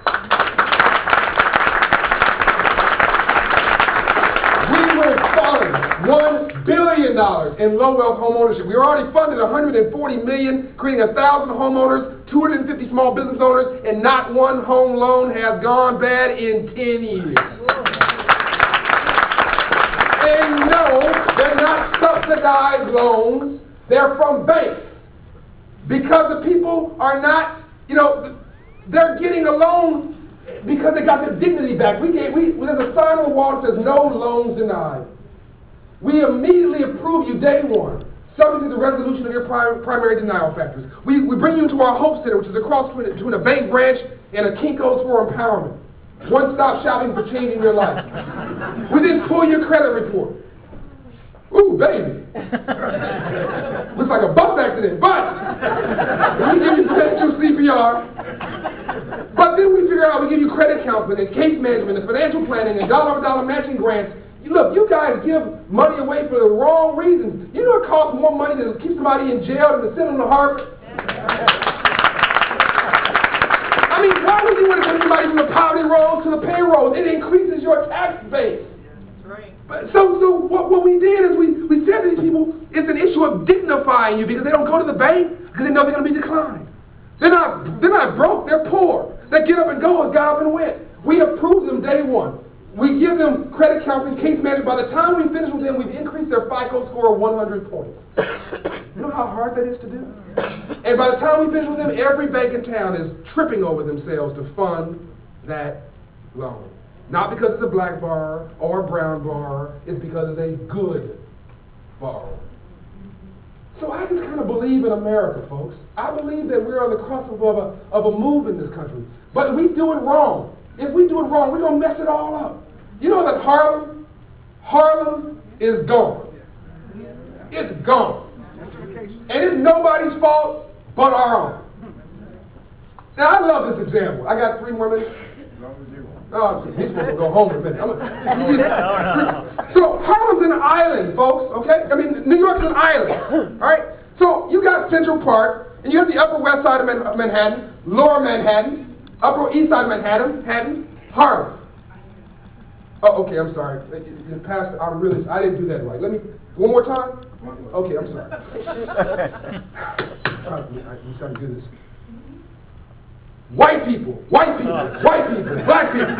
We will fund one billion dollars in low-wealth home ownership. We already funded one hundred forty million dollars, creating one thousand homeowners, two hundred fifty small business owners, and not one home loan has gone bad in ten years. And no, they're not subsidized loans. They're from banks. Because the people are not, you know, they're getting a loan because they got their dignity back. We gave, we, there's a sign on the wall that says no loans denied. We immediately approve you day one, subject to the resolution of your prim primary denial factors. We, we bring you into our Hope Center, which is across between, between a bank branch and a Kinko's for empowerment. One-stop shopping for changing your life. We then pull your credit report. Ooh, baby. Looks like a bus accident, but we give you financial C P R. But then we figure out we give you credit counseling and case management and financial planning and dollar-for-dollar matching grants. Look, you guys give money away for the wrong reasons. You know it costs more money to keep somebody in jail than to send them to Harvard? I mean, why would you want to send somebody from the poverty rolls to the payrolls? It increases your tax base. But so, so what, what we did is we, we said to these people, it's an issue of dignifying you because they don't go to the bank because they know they're going to be declined. They're not, they're not broke, they're poor. They get up and go, got up and went. We approve them day one. We give them credit counseling, case management. By the time we finish with them, we've increased their FICO score one hundred points. You know how hard that is to do? And by the time we finish with them, every bank in town is tripping over themselves to fund that loan. Not because it's a black borrower or a brown borrower, it's because it's a good borrower. So I just kind of believe in America, folks. I believe that we're on the cusp of a, of a move in this country. But we do it wrong. If we do it wrong, we're going to mess it all up. You know that Harlem, Harlem is gone. It's gone. And it's nobody's fault but our own. Now, I love this example. I got three more minutes. Oh, he's supposed to go home in a minute. I'm a, so Harlem's an island, folks, okay? I mean, New York's an island, all right? So you got Central Park, and you have the Upper West Side of Man Manhattan, Lower Manhattan, Upper East Side of Manhattan, Manhattan, Harlem. Oh, okay, I'm sorry. Pastor, I'm really, I didn't do that right. Let me, one more time? Okay, I'm sorry. I'm trying to do this. White people, white people, white people, black people.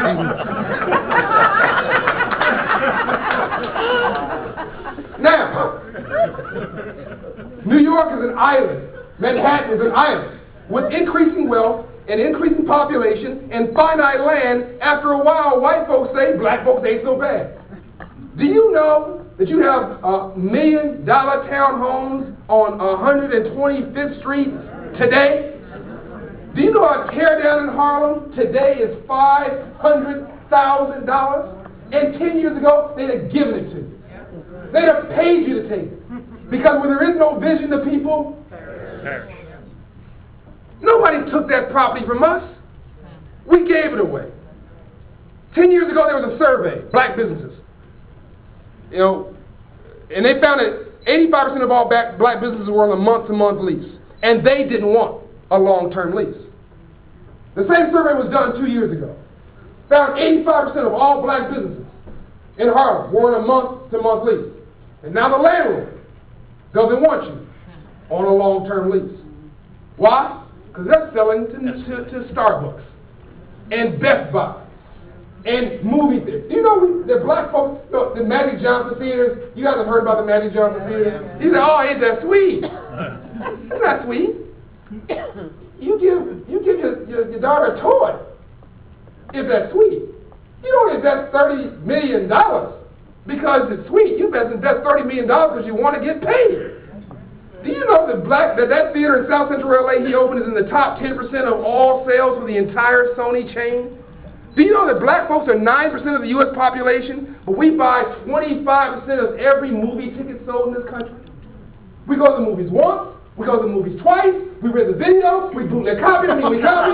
Now, New York is an island. Manhattan is an island. With increasing wealth and increasing population and finite land, after a while, white folks say black folks ain't so bad. Do you know that you have uh, million dollar townhomes on one hundred twenty-fifth Street today? Do you know a tear down in Harlem today is five hundred thousand dollars? And ten years ago, they'd have given it to you. They'd have paid you to take it. Because when there is no vision, the people perish. Nobody took that property from us. We gave it away. Ten years ago, there was a survey, black businesses. You know, and they found that eighty-five percent of all black businesses were on a month-to-month lease. And they didn't want a long-term lease. The same survey was done two years ago. Found eighty-five percent of all black businesses in Harlem were on a month-to-month lease. And now the landlord doesn't want you on a long-term lease. Why? Because they're selling to, to, to Starbucks and Best Buy and movie theaters. Do you know we, the black folks, you know, the Magic Johnson theaters? You guys have heard about the Magic Johnson theaters? You say, oh, ain't that sweet? It's not sweet. You give, you give your, your, your daughter a toy if that's sweet. You don't invest thirty million dollars because it's sweet. You best invest thirty million dollars because you want to get paid. Do you know that black that, that theater in South Central L A he opened is in the top ten percent of all sales for the entire Sony chain? Do you know that black folks are nine percent of the U S population, but we buy twenty-five percent of every movie ticket sold in this country? We go to the movies once, we go to the movies twice, we rent the video, we bootleg copy, I mean we copy.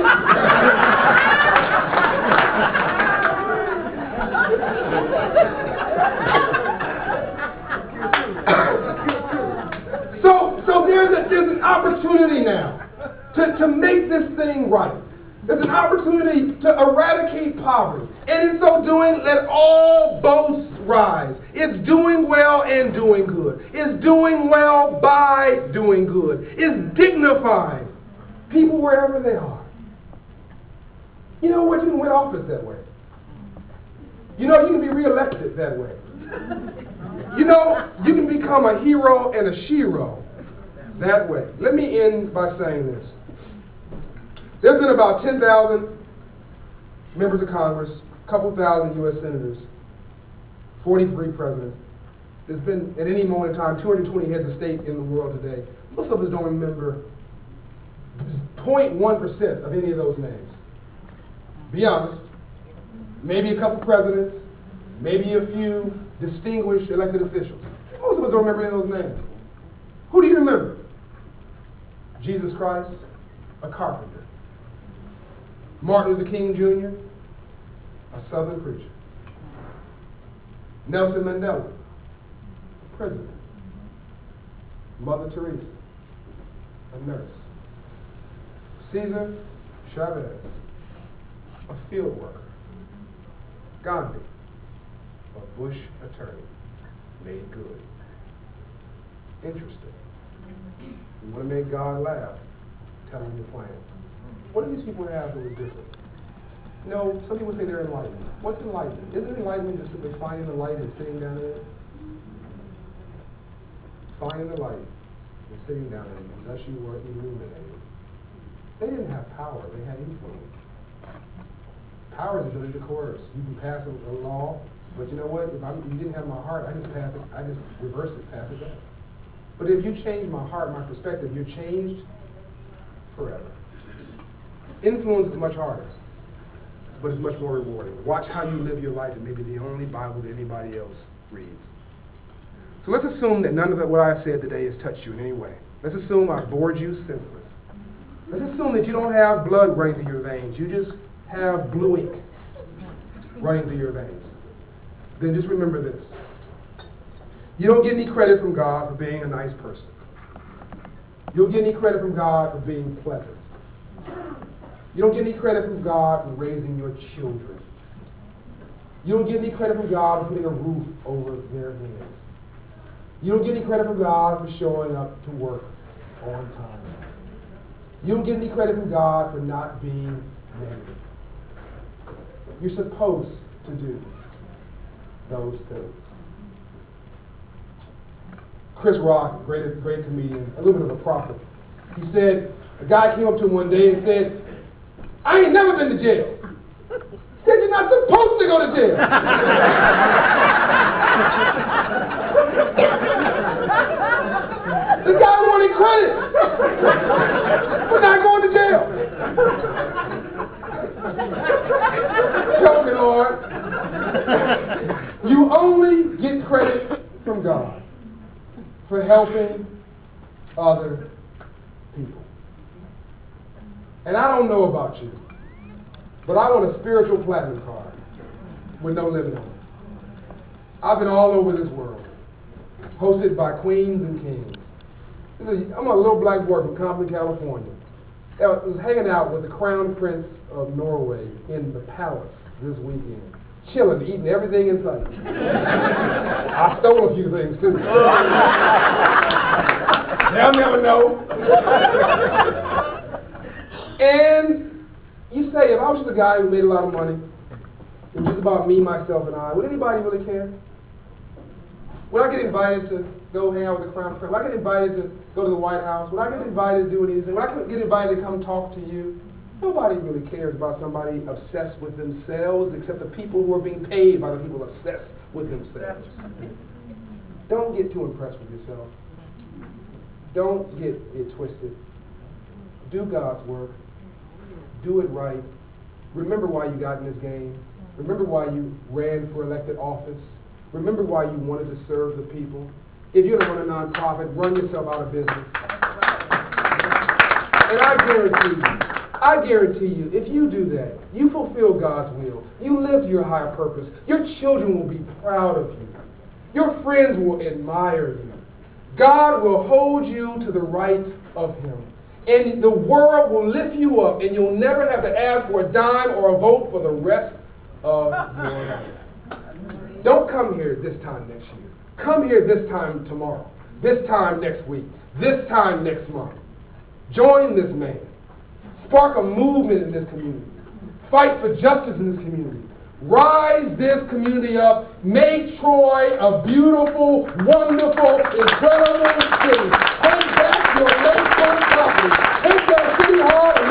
so so there's, a, there's an opportunity now to, to make this thing right. There's an opportunity to eradicate poverty. And in so doing, let all boats rise. It's doing well and doing good. It's doing well by doing good. It's dignifying people wherever they are. You know what? You can win office that way. You know, you can be reelected that way. You know, you can become a hero and a shero that way. Let me end by saying this. There's been about ten thousand members of Congress, a couple thousand U S senators, forty-three presidents. There's been, at any moment in time, two hundred twenty heads of state in the world today. Most of us don't remember zero point one percent of any of those names. Be honest. Maybe a couple presidents, maybe a few distinguished elected officials. Most of us don't remember any of those names. Who do you remember? Jesus Christ, a carpenter. Martin Luther King Junior, a Southern preacher. Nelson Mandela, a president. Mother Teresa, a nurse. Cesar Chavez, a field worker. Gandhi, a Bush attorney, made good. Interesting. You want to make God laugh, tell him your plan. What do these people have that was different? No, some people say they're enlightened. What's enlightenment? Isn't enlightenment just simply finding the light and sitting down in it? Finding the light and sitting down in it, unless you were illuminated. They didn't have power, they had influence. Power is the ability to coerce. You can pass a, a law, but you know what? If I'm, you didn't have my heart, I just pass it, I just reverse it, pass it back. But if you change my heart, my perspective, you're changed forever. Influence is much harder, but it's much more rewarding. Watch how you live your life. It may be the only Bible that anybody else reads. So let's assume that none of the, what I said today has touched you in any way. Let's assume I bored you senseless. Let's assume that you don't have blood running through your veins. You just have blue ink running through your veins. Then just remember this. You don't get any credit from God for being a nice person. You don't get any credit from God for being pleasant. You don't get any credit from God for raising your children. You don't get any credit from God for putting a roof over their heads. You don't get any credit from God for showing up to work on time. You don't get any credit from God for not being negative. You're supposed to do those things. Chris Rock, great, great comedian, a little bit of a prophet. He said, a guy came up to him one day and said, I ain't never been to jail. He said, you're not supposed to go to jail. The guy wanted credit for not going to jail. Help me, Lord. You only get credit from God for helping other people. And I don't know about you, but I want a spiritual platinum card with no limit on it. I've been all over this world, hosted by queens and kings. This is a, I'm a little black boy from Compton, California. I was hanging out with the Crown Prince of Norway in the palace this weekend, chilling, eating everything in sight. I stole a few things too. They'll never know. And you say, if I was just a guy who made a lot of money, it was just about me, myself, and I, would anybody really care? Would I get invited to go hang out with the Crown Prince? Would I get invited to go to the White House? Would I get invited to do anything? Would I get invited to come talk to you? Nobody really cares about somebody obsessed with themselves except the people who are being paid by the people obsessed with themselves. Don't get too impressed with yourself. Don't get it twisted. Do God's work. Do it right. remember why you got in this game. Remember why you ran for elected office. Remember why you wanted to serve the people. If you're going to run a nonprofit, run yourself out of business. And I guarantee you, I guarantee you, if you do that, you fulfill God's will, you live to your higher purpose, your children will be proud of you. Your friends will admire you. God will hold you to the right of him. And the world will lift you up, and you'll never have to ask for a dime or a vote for the rest of your life. Don't come here this time next year. Come here this time tomorrow, this time next week, this time next month. Join this man. Spark a movement in this community. Fight for justice in this community. Rise this community up. Make Troy a beautiful, wonderful, incredible city. Take back your lakefront property. Take your city hall